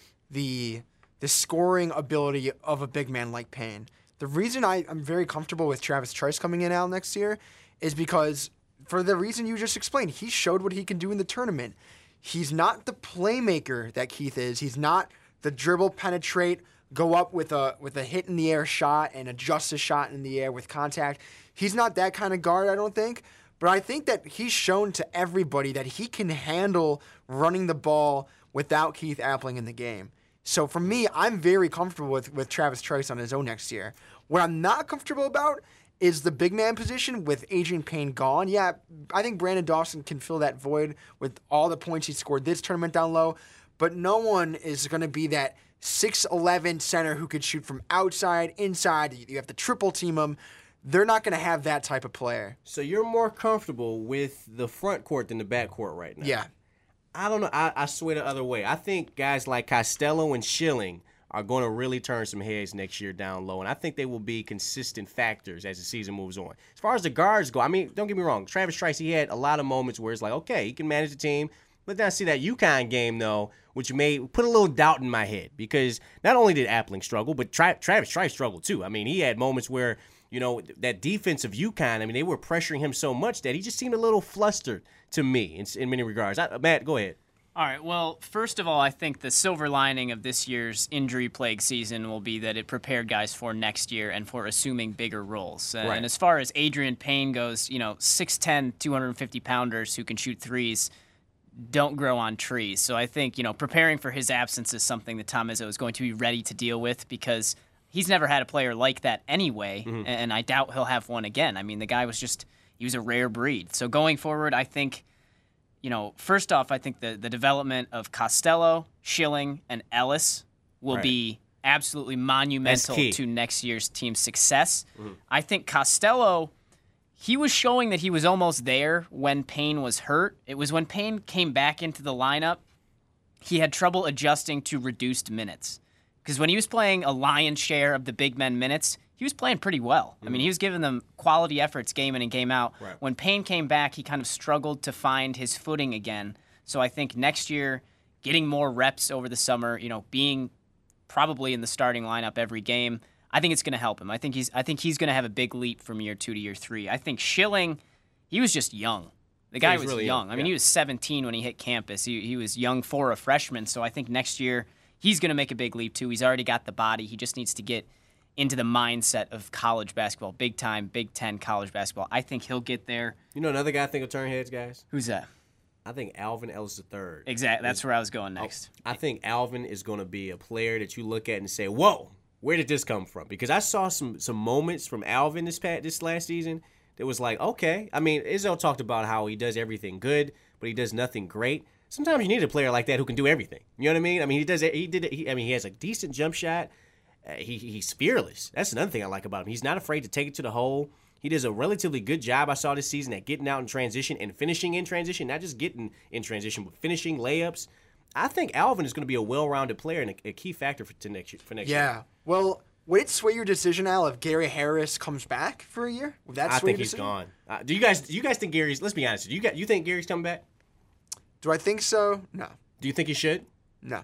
the scoring ability of a big man like Payne. The reason I'm very comfortable with Travis Trice coming in out next year is because, for the reason you just explained, he showed what he can do in the tournament. He's not the playmaker that Keith is. He's not the dribble, penetrate, go up with a hit in the air shot and adjust his shot in the air with contact. He's not that kind of guard, I don't think. But I think that he's shown to everybody that he can handle running the ball without Keith Appling in the game. So for me, I'm very comfortable with Travis Trice on his own next year. What I'm not comfortable about is the big man position with Adrian Payne gone. Yeah, I think Brandon Dawson can fill that void with all the points he scored this tournament down low. But no one is going to be that 6'11" center who could shoot from outside, inside. You have to triple team him. They're not going to have that type of player. So you're more comfortable with the front court than the back court right now? Yeah. I don't know. I sway the other way. I think guys like Costello and Schilling are going to really turn some heads next year down low, and I think they will be consistent factors as the season moves on. As far as the guards go, don't get me wrong. Travis Trice, he had a lot of moments where it's like, okay, he can manage the team, But then I see that UConn game, though, which put a little doubt in my head because not only did Appling struggle, but Travis Trice struggled too. I mean, he had moments where, that defense of UConn, I mean, they were pressuring him so much that he just seemed a little flustered to me in many regards. Matt, go ahead. All right, well, first of all, I think the silver lining of this year's injury-plagued season will be that it prepared guys for next year and for assuming bigger roles. Right. And as far as Adrian Payne goes, 6'10", 250-pounders who can shoot threes don't grow on trees. So I think, preparing for his absence is something that Tom Izzo is going to be ready to deal with because he's never had a player like that anyway, and I doubt he'll have one again. I mean, the guy was a rare breed. So going forward, I think, first off, I think the development of Costello, Schilling, and Ellis will be absolutely monumental to next year's team's success. I think Costello, he was showing that he was almost there when Payne was hurt. It was when Payne came back into the lineup, he had trouble adjusting to reduced minutes. Because when he was playing a lion's share of the big men minutes, he was playing pretty well. I mean, he was giving them quality efforts game in and game out. Right. When Payne came back, he kind of struggled to find his footing again. So I think next year, getting more reps over the summer, being probably in the starting lineup every game, I think it's going to help him. I think he's going to have a big leap from year 2 to year 3. I think Schilling, he was just young. The guy was really young. I mean, he was 17 when he hit campus. He was young for a freshman. So I think next year he's going to make a big leap too. He's already got the body. He just needs to get into the mindset of college basketball, big time, Big Ten college basketball. I think he'll get there. Another guy I think will turn heads, guys? Who's that? I think Alvin Ellis III. Exactly. That's where I was going next. I think Alvin is going to be a player that you look at and say, whoa, where did this come from? Because I saw some moments from Alvin this last season that was like, okay. I mean, Izzo talked about how he does everything good, but he does nothing great. Sometimes you need a player like that who can do everything. You know what I mean? I mean, he has a decent jump shot. He's fearless. That's another thing I like about him. He's not afraid to take it to the hole. He does a relatively good job, I saw this season, at getting out in transition and finishing in transition, not just getting in transition, but finishing layups. I think Alvin is going to be a well-rounded player and a key factor for next year. Yeah. Well, would it sway your decision, Al, if Gary Harris comes back for a year? Would that sway your decision? I think he's gone. Do you guys think Gary's? Let's be honest. You think Gary's coming back? Do I think so? No. Do you think he should? No.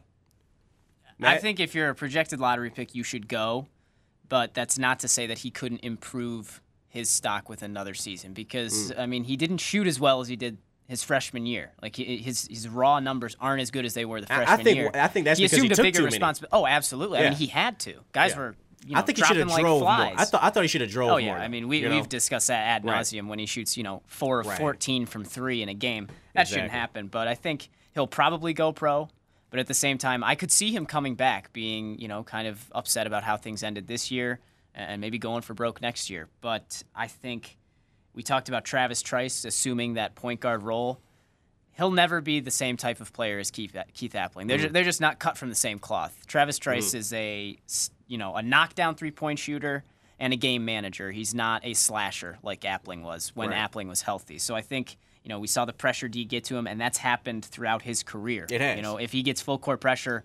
I think if you're a projected lottery pick, you should go, but that's not to say that he couldn't improve his stock with another season because, I mean, he didn't shoot as well as he did his freshman year. Like, his raw numbers aren't as good as they were the freshman year. I think that's because he took assumed a bigger too responsibility. Oh, absolutely. Yeah. I mean, he had to. Guys were I think he should have dropping like drove flies. more. I thought he should have drove more. Oh, yeah. I mean, we've discussed that ad nauseum when he shoots, 4 of Right. 14 from 3 in a game. That shouldn't happen. But I think he'll probably go pro. But at the same time, I could see him coming back, being, kind of upset about how things ended this year and maybe going for broke next year. But I think we talked about Travis Trice assuming that point guard role. He'll never be the same type of player as Keith Appling. They're just not cut from the same cloth. Travis Trice is a knockdown three-point shooter and a game manager. He's not a slasher like Appling was when Appling was healthy. So I think we saw the pressure D get to him, and that's happened throughout his career. It has. If he gets full court pressure,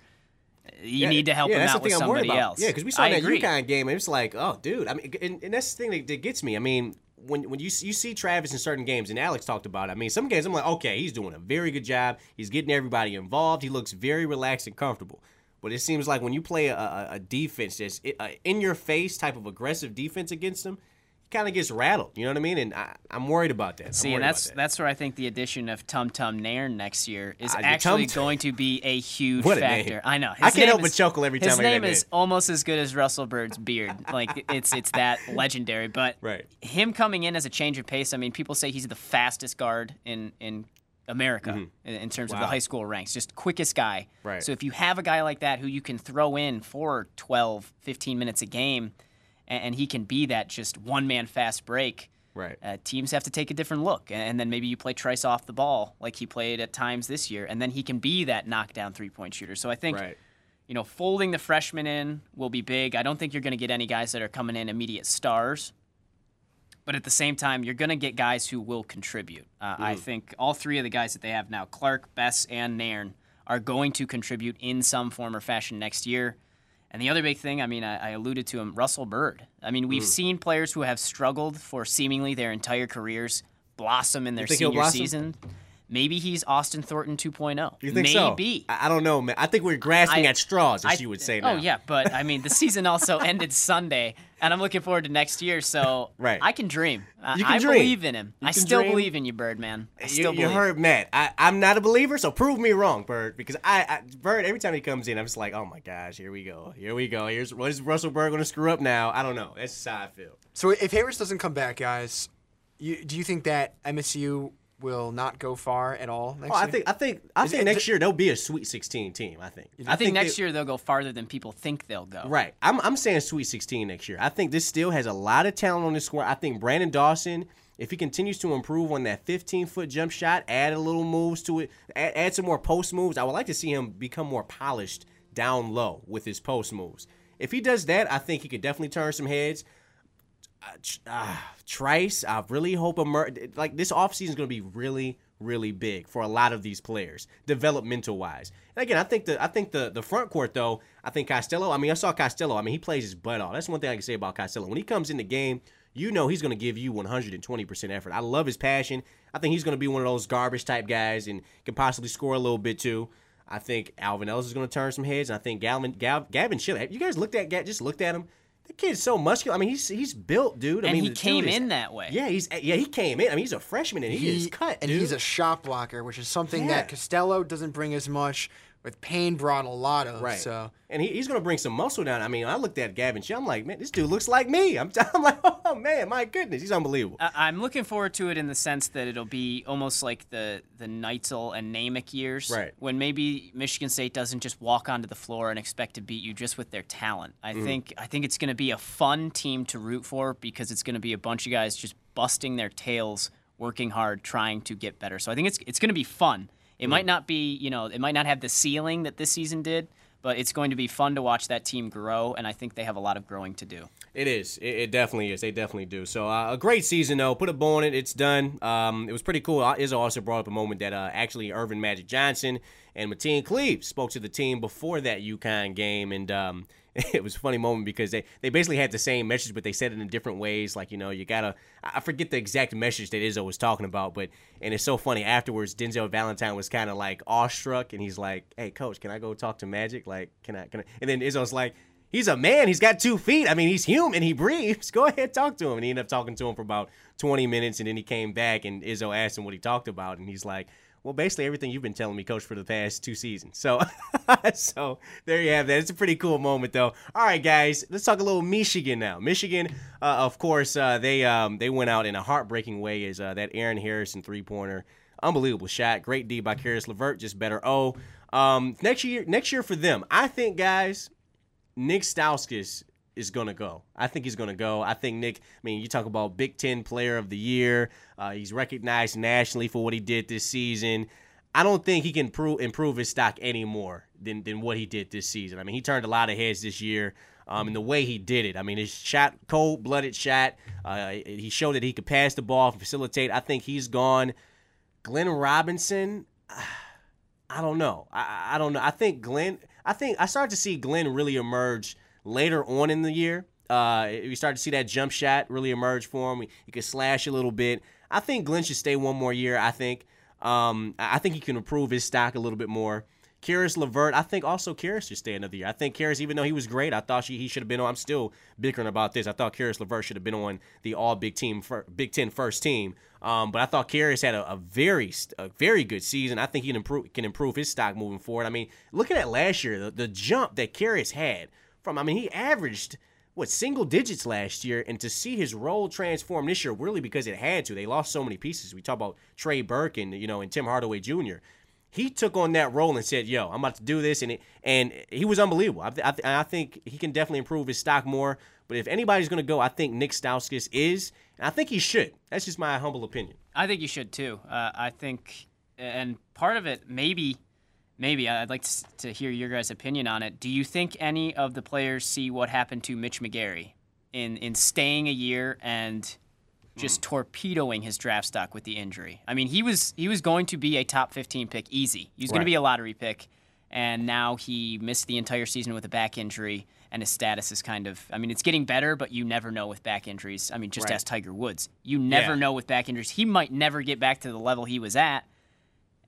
you need to help him out with somebody else. Yeah, because we saw that UConn game, and it's like, oh, dude. I mean, and that's the thing that gets me. I mean, when you see Travis in certain games, and Alex talked about it, I mean, some games I'm like, okay, he's doing a very good job. He's getting everybody involved. He looks very relaxed and comfortable. But it seems like when you play a defense that's in-your-face type of aggressive defense against him, he kind of gets rattled. You know what I mean? And I'm worried about that. See, and that's where I think the addition of Tum Tum Nairn next year is actually going to be a huge factor. Name. I know. I can't help but chuckle every time I hear that name. His name is almost as good as Russell Bird's beard. Like, it's that legendary. But him coming in as a change of pace, I mean, people say he's the fastest guard in America in terms of the high school ranks, just quickest guy. Right. So if you have a guy like that who you can throw in for 12, 15 minutes a game, and he can be that just one-man fast break, teams have to take a different look. And then maybe you play Trice off the ball like he played at times this year, and then he can be that knockdown three-point shooter. So I think folding the freshman in will be big. I don't think you're going to get any guys that are coming in immediate stars. But at the same time, you're going to get guys who will contribute. I think all three of the guys that they have now, Clark, Bess, and Nairn, are going to contribute in some form or fashion next year. And the other big thing, I mean, I alluded to him, Russell Bird. I mean, we've seen players who have struggled for seemingly their entire careers blossom in their senior season. maybe he's Austin Thornton 2.0. You think so? Maybe. I don't know, man. I think we're grasping at straws, as you would say now. Oh, yeah, but, I mean, the season also ended Sunday, and I'm looking forward to next year, so right. I can dream. You can I dream. believe in him. I still dream. believe in you, Birdman. I still You believe. heard Matt. I'm not a believer, so prove me wrong, Bird, because Bird, every time he comes in, I'm just like, oh, my gosh, here we go. What is Russell Bird going to screw up now? I don't know. That's just how I feel. So if Harris doesn't come back, guys, do you think that MSU will not go far at all next year? I think next year they'll be a Sweet 16 team. I think next year they'll go farther than people think they'll go. Right. I'm saying Sweet 16 next year. I think this still has a lot of talent on this squad. I think Brandon Dawson, if he continues to improve on that 15-foot jump shot, add a little moves to it, add some more post moves, I would like to see him become more polished down low with his post moves. If he does that, I think he could definitely turn some heads. Trice, I really hope this offseason is going to be really, really big for a lot of these players, developmental wise. And again, I think the front court though. I think Costello. I mean, I saw Costello. I mean, he plays his butt off. That's one thing I can say about Costello. When he comes in the game, you know he's going to give you 120% effort. I love his passion. I think he's going to be one of those garbage type guys and can possibly score a little bit too. I think Alvin Ellis is going to turn some heads, and I think Gavin Schiller. Have you guys looked at him? The kid's so muscular. I mean, he's built, dude. And he came in that way. Yeah, he came in. I mean, he's a freshman and he is cut, and dude. he's a shot blocker, which is something that Costello doesn't bring as much. With Payne brought a lot of. Right. So. And he's going to bring some muscle down. I mean, I looked at Gavin Schiller. I'm like, man, this dude looks like me. I'm like, oh man, my goodness, he's unbelievable. I'm looking forward to it in the sense that it'll be almost like the Neitzel and Namath years, right? When maybe Michigan State doesn't just walk onto the floor and expect to beat you just with their talent. I think it's going to be a fun team to root for because it's going to be a bunch of guys just busting their tails, working hard, trying to get better. So I think it's going to be fun. It might not be, it might not have the ceiling that this season did, but it's going to be fun to watch that team grow, and I think they have a lot of growing to do. It is. It definitely is. They definitely do. So a great season, though. Put a bow on it. It's done. It was pretty cool. Izzo also brought up a moment that actually Irvin Magic Johnson and Mateen Cleaves spoke to the team before that UConn game, and it was a funny moment because they basically had the same message, but they said it in different ways. Like, you gotta, I forget the exact message that Izzo was talking about, and it's so funny. Afterwards, Denzel Valentine was kind of like awestruck, and he's like, "Hey, coach, can I go talk to Magic? Like, can I?" And then Izzo's like, "He's a man. He's got 2 feet. I mean, he's human. He breathes. Go ahead, talk to him." And he ended up talking to him for about 20 minutes, and then he came back, and Izzo asked him what he talked about, and he's like, "Well, basically everything you've been telling me, Coach, for the past 2 seasons." So, so there you have that. It's a pretty cool moment, though. All right, guys, let's talk a little Michigan now. Michigan, of course, they went out in a heartbreaking way as that Aaron Harrison 3-pointer, unbelievable shot, great D by Karis LeVert, just better. Next year for them, I think, guys, Nick Stauskas is going to go. I think he's going to go. I think Nick, you talk about Big Ten Player of the Year. He's recognized nationally for what he did this season. I don't think he can improve his stock any more than what he did this season. I mean, he turned a lot of heads this year in the way he did it. I mean, his shot, cold-blooded shot. He showed that he could pass the ball, facilitate. I think he's gone. Glenn Robinson, I don't know. I don't know. I think I started to see Glenn really emerge later on in the year. We started to see that jump shot really emerge for him. He could slash a little bit. I think Glenn should stay one more year, I think. I think he can improve his stock a little bit more. Karis LeVert, I think also Karis should stay another year. I think Karis, even though he was great, I thought he should have been on. I'm still bickering about this. I thought Karis LeVert should have been on the All Big Ten first team. But I thought Karis had a very good season. I think he can improve his stock moving forward. I mean, looking at last year, the jump that Karis had he averaged single digits last year, and to see his role transform this year, really because it had to. They lost so many pieces. We talk about Trey Burke and Tim Hardaway Jr. He took on that role and said, "Yo, I'm about to do this," and he was unbelievable. I think he can definitely improve his stock more. But if anybody's going to go, I think Nick Stauskas is, and I think he should. That's just my humble opinion. I think you should too. I think, and part of it, maybe I'd like to hear your guys' opinion on it. Do you think any of the players see what happened to Mitch McGary in staying a year and just torpedoing his draft stock with the injury? I mean, he was going to be a top 15 pick easy. He was going to be a lottery pick, and now he missed the entire season with a back injury, and his status is it's getting better, but you never know with back injuries. I mean, just ask Tiger Woods. You never know with back injuries. He might never get back to the level he was at.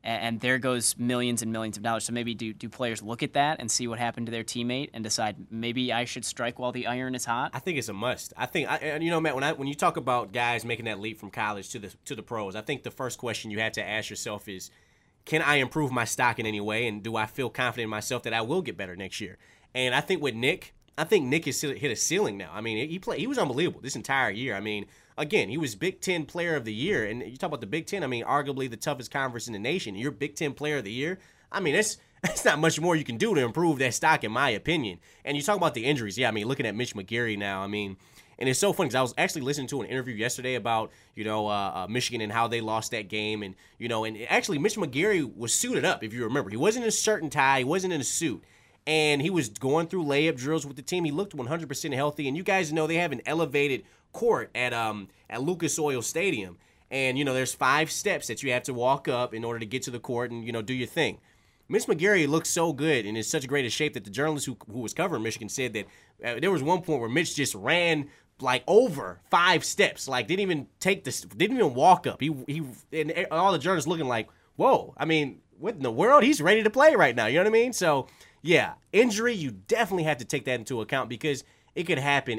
and there goes millions and millions of dollars. So maybe do players look at that and see what happened to their teammate and decide maybe I should strike while the iron is hot? I think it's a must. I think, and Matt, when you talk about guys making that leap from college to the pros, I think the first question you have to ask yourself is, can I improve my stock in any way, and do I feel confident in myself that I will get better next year? And I think with Nick, has hit a ceiling now. I mean, he was unbelievable this entire year. I mean, again, he was Big Ten Player of the Year, and you talk about the Big Ten. I mean, arguably the toughest conference in the nation. You're Big Ten Player of the Year. I mean, that's not much more you can do to improve that stock, in my opinion. And you talk about the injuries. Yeah, I mean, looking at Mitch McGary now, I mean, and it's so funny because I was actually listening to an interview yesterday about, Michigan and how they lost that game. And, and actually Mitch McGary was suited up, if you remember. He wasn't in a shirt and tie. He wasn't in a suit. And he was going through layup drills with the team. He looked 100% healthy. And you guys know they have an elevated court at Lucas Oil Stadium. And, there's 5 steps that you have to walk up in order to get to the court and, do your thing. Mitch McGary looks so good and in such great a shape that the journalist who was covering Michigan said that there was one point where Mitch just ran like over 5 steps, like didn't even walk up. He and all the journalists looking like, whoa. I mean, what in the world? He's ready to play right now. You know what I mean? So yeah, injury, you definitely have to take that into account because it could happen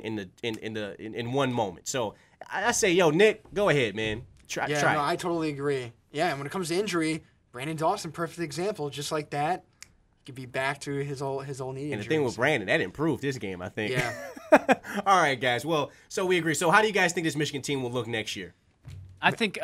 in one moment. So I say, yo, Nick, go ahead, man. Try. No, I totally agree. Yeah, and when it comes to injury, Brandon Dawson, perfect example, just like that. Could be back to his old knee injury. And the thing with Brandon, that improved this game, I think. Yeah. All right, guys. Well, so we agree. So how do you guys think this Michigan team will look next year? I think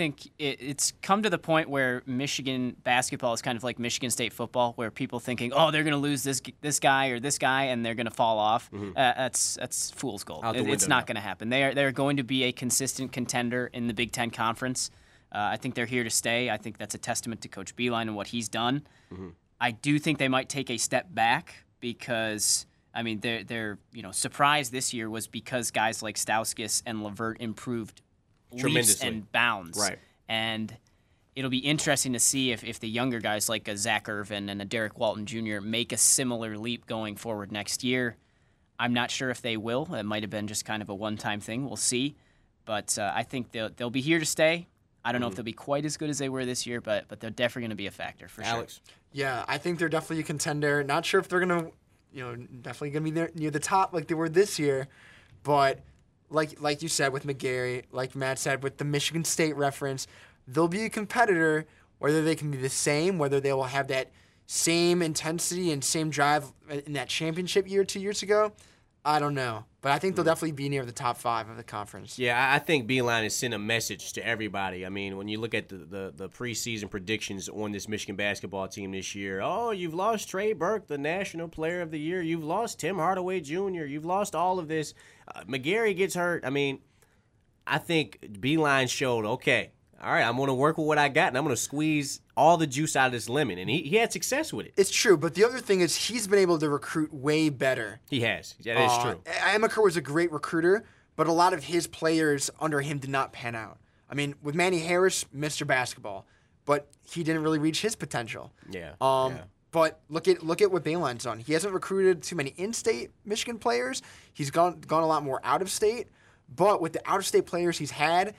it's come to the point where Michigan basketball is kind of like Michigan State football, where people thinking, oh, they're going to lose this guy or this guy, and they're going to fall off. Mm-hmm. That's fool's gold. It's not going to happen. They're going to be a consistent contender in the Big Ten Conference. I think they're here to stay. I think that's a testament to Coach Beilein and what he's done. Mm-hmm. I do think they might take a step back because, I mean, their surprise this year was because guys like Stauskas and LeVert improved leaps and bounds. Right. And it'll be interesting to see if the younger guys like a Zach Irvin and a Derek Walton Jr. make a similar leap going forward next year. I'm not sure if they will. It might have been just kind of a one-time thing. We'll see. But I think they'll be here to stay. I don't know if they'll be quite as good as they were this year, but they're definitely going to be a factor for Alex. sure. Yeah, I think they're definitely a contender. Not sure if they're going to, definitely going to be there near the top like they were this year. But like you said with McGary, like Matt said with the Michigan State reference, they'll be a competitor. Whether they can be the same, whether they will have that same intensity and same drive in that championship year 2 years ago, I don't know. But I think they'll definitely be near the top 5 of the conference. Yeah, I think Beilein has sent a message to everybody. I mean, when you look at the preseason predictions on this Michigan basketball team this year, oh, you've lost Trey Burke, the National Player of the Year. You've lost Tim Hardaway Jr. You've lost all of this. McGary gets hurt. I mean, I think Beilein showed, okay, all right, I'm going to work with what I got, and I'm going to squeeze all the juice out of this lemon. And he had success with it. It's true, but the other thing is he's been able to recruit way better. He has. That is true. Amaker was a great recruiter, but a lot of his players under him did not pan out. I mean, with Manny Harris, Mr. Basketball, but he didn't really reach his potential. Yeah. But look at what Beilein's done. He hasn't recruited too many in-state Michigan players. He's gone a lot more out-of-state. But with the out-of-state players he's had,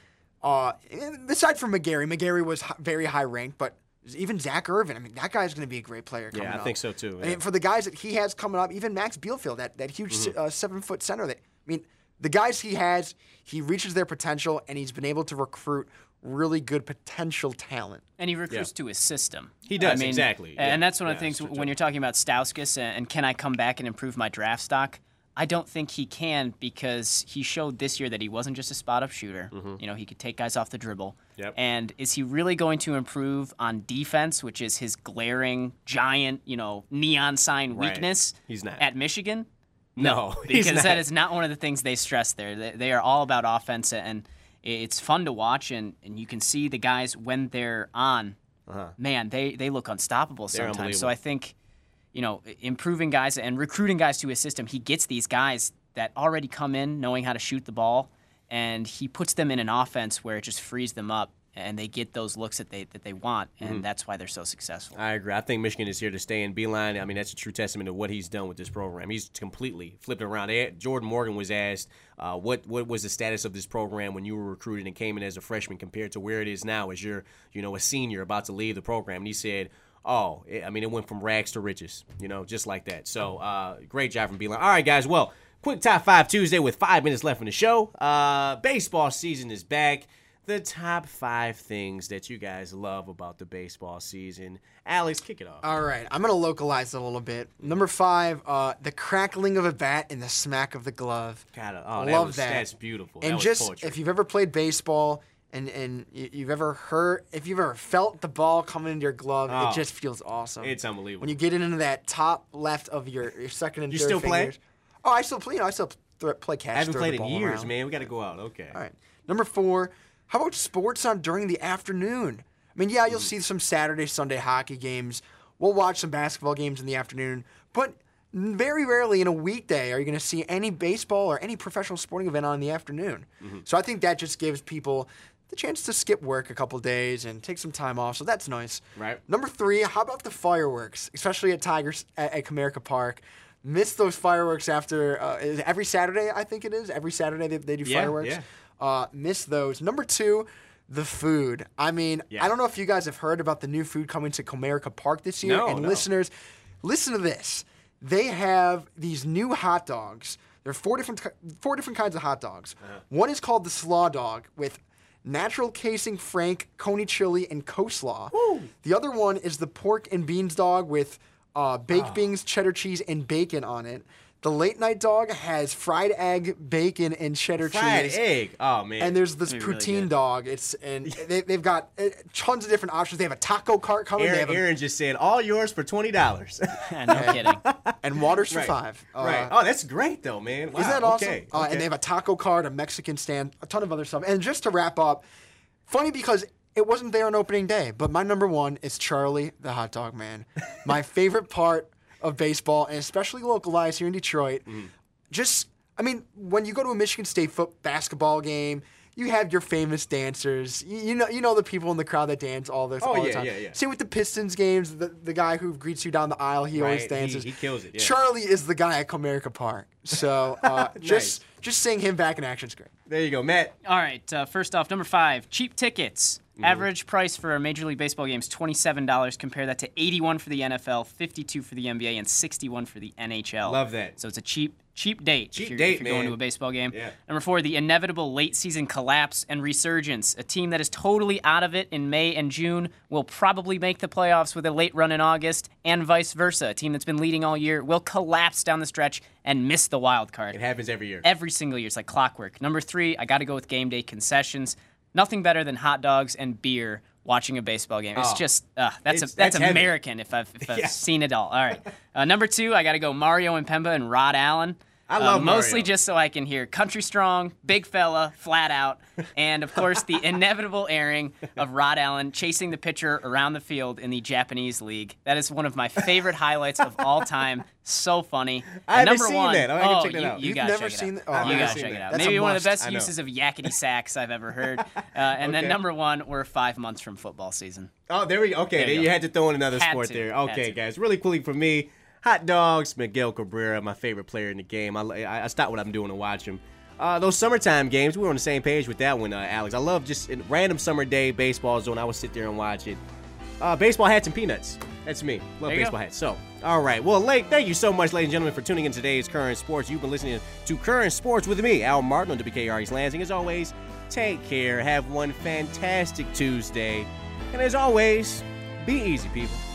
aside from McGary was very high ranked, but even Zach Irvin, I mean, that guy's going to be a great player coming up. Yeah, I think so too. Yeah. I mean, for the guys that he has coming up, even Max Bielfeldt, that huge 7-foot center. The guys he has, he reaches their potential, and he's been able to recruit really good potential talent. And he recruits to his system. He does, exactly. And that's one of the things when you're talking about Stauskas and can I come back and improve my draft stock, I don't think he can because he showed this year that he wasn't just a spot-up shooter. Mm-hmm. He could take guys off the dribble. Yep. And is he really going to improve on defense, which is his glaring, giant, neon sign weakness He's not. At Michigan? No, because that is not one of the things they stress there. They are all about offense, and it's fun to watch, and you can see the guys when they're on. Man, they look unstoppable sometimes. So I think improving guys and recruiting guys to his system, he gets these guys that already come in knowing how to shoot the ball, and he puts them in an offense where it just frees them up. and they get those looks that they want, and that's why they're so successful. I agree. I think Michigan is here to stay. And Beeline, I mean, that's a true testament to what he's done with this program. He's completely flipped it around. Jordan Morgan was asked, what was the status of this program when you were recruited and came in as a freshman compared to where it is now as you're, a senior about to leave the program. And he said, it went from rags to riches, just like that. So great job from Beeline. All right, guys. Well, quick Top 5 Tuesday with 5 minutes left in the show. Baseball season is back. The top 5 things that you guys love about the baseball season. Alex, kick it off. All right, I'm going to localize it a little bit. Number 5, the crackling of a bat and the smack of the glove. Love that. That's beautiful. And that was just poetry. if you've ever played baseball and you've ever felt the ball coming into your glove, it just feels awesome. It's unbelievable. When you get it into that top left of your second and you third still fingers. Play? Oh, I still play. I still play catch. I haven't played in years, around. man. We got to go out. Okay. All right. Number 4, how about sports on during the afternoon? I mean, yeah, you'll see some Saturday, Sunday hockey games. We'll watch some basketball games in the afternoon. But very rarely in a weekday are you going to see any baseball or any professional sporting event on in the afternoon. So I think that just gives people the chance to skip work a couple days and take some time off. So that's nice. Right. Number 3, how about the fireworks, especially at Comerica Park? Miss those fireworks after every Saturday, I think it is. Every Saturday they do fireworks. Yeah. Miss those. Number 2, the food. I mean, I don't know if you guys have heard about the new food coming to Comerica Park this year. No. Listeners, listen to this. They have these new hot dogs. There are 4 different kinds of hot dogs. One is called the Slaw Dog with natural casing frank, coney chili, and coleslaw. Woo. The other one is the pork and beans dog with baked beans, cheddar cheese, and bacon on it. The late night dog has fried egg, bacon, and cheddar cheese. Fried egg. Oh, man. And there's this That'd be poutine really dog. They've got tons of different options. They have a taco cart coming. Aaron just said, all yours for $20. No kidding. And waters for Right. $5. Right. Oh, that's great, though, man. Wow. Isn't that awesome? Okay. And they have a taco cart, a Mexican stand, a ton of other stuff. And just to wrap up, funny because it wasn't there on opening day, but my number 1 is Charlie the hot dog man. My favorite part of baseball, and especially localized here in Detroit. When you go to a Michigan State basketball game, you have your famous dancers. You know the people in the crowd that dance all the time. Yeah. Same with the Pistons games. The guy who greets you down the aisle, he always dances. He kills it. Yeah. Charlie is the guy at Comerica Park. So Nice. just seeing him back in action is great. There you go, Matt. All right, first off, number 5, cheap tickets. Average price for a Major League Baseball game is $27. Compare that to $81 for the NFL, $52 for the NBA, and $61 for the NHL. Love that. So it's a cheap date. Cheap if you're date, going man. to a baseball game. Yeah. Number 4, the inevitable late season collapse and resurgence. A team that is totally out of it in May and June will probably make the playoffs with a late run in August, and vice versa. A team that's been leading all year will collapse down the stretch and miss the wild card. It happens every year. Every single year. It's like clockwork. Number 3, I got to go with game day concessions. Nothing better than hot dogs and beer watching a baseball game. It's just that's heavy. American if I've seen it all. All right. Number 2, I got to go Mario Impemba and Rod Allen. I love mostly Mario. just so I can hear Country Strong, Big Fella, Flat Out, and of course the inevitable airing of Rod Allen chasing the pitcher around the field in the Japanese League. That is one of my favorite highlights of all time. So funny. I haven't number seen 1, that. I gotta check that out. You You've gotta never check seen it out. that? Oh, I've You never gotta seen check that. it out. That's Maybe a one of the must. best I know. uses of yakety sacks I've ever heard. And then Okay. number 1, we're 5 months from football season. Oh, there we go. Okay, There you you go. had to throw in another Had sport to. there. Had Okay, to. guys. Really quickly for me, hot dogs, Miguel Cabrera, my favorite player in the game. I stopped what I'm doing to watch him. Those summertime games, we were on the same page with that one, Alex. I love just a random summer day baseball zone. I would sit there and watch it. Baseball hats and peanuts. That's me. Love There you baseball go. hats. So, all right. Well, thank you so much, ladies and gentlemen, for tuning in to today's Current Sports. You've been listening to Current Sports with me, Al Martin on WKRE's Lansing. As always, take care. Have one fantastic Tuesday. And as always, be easy, people.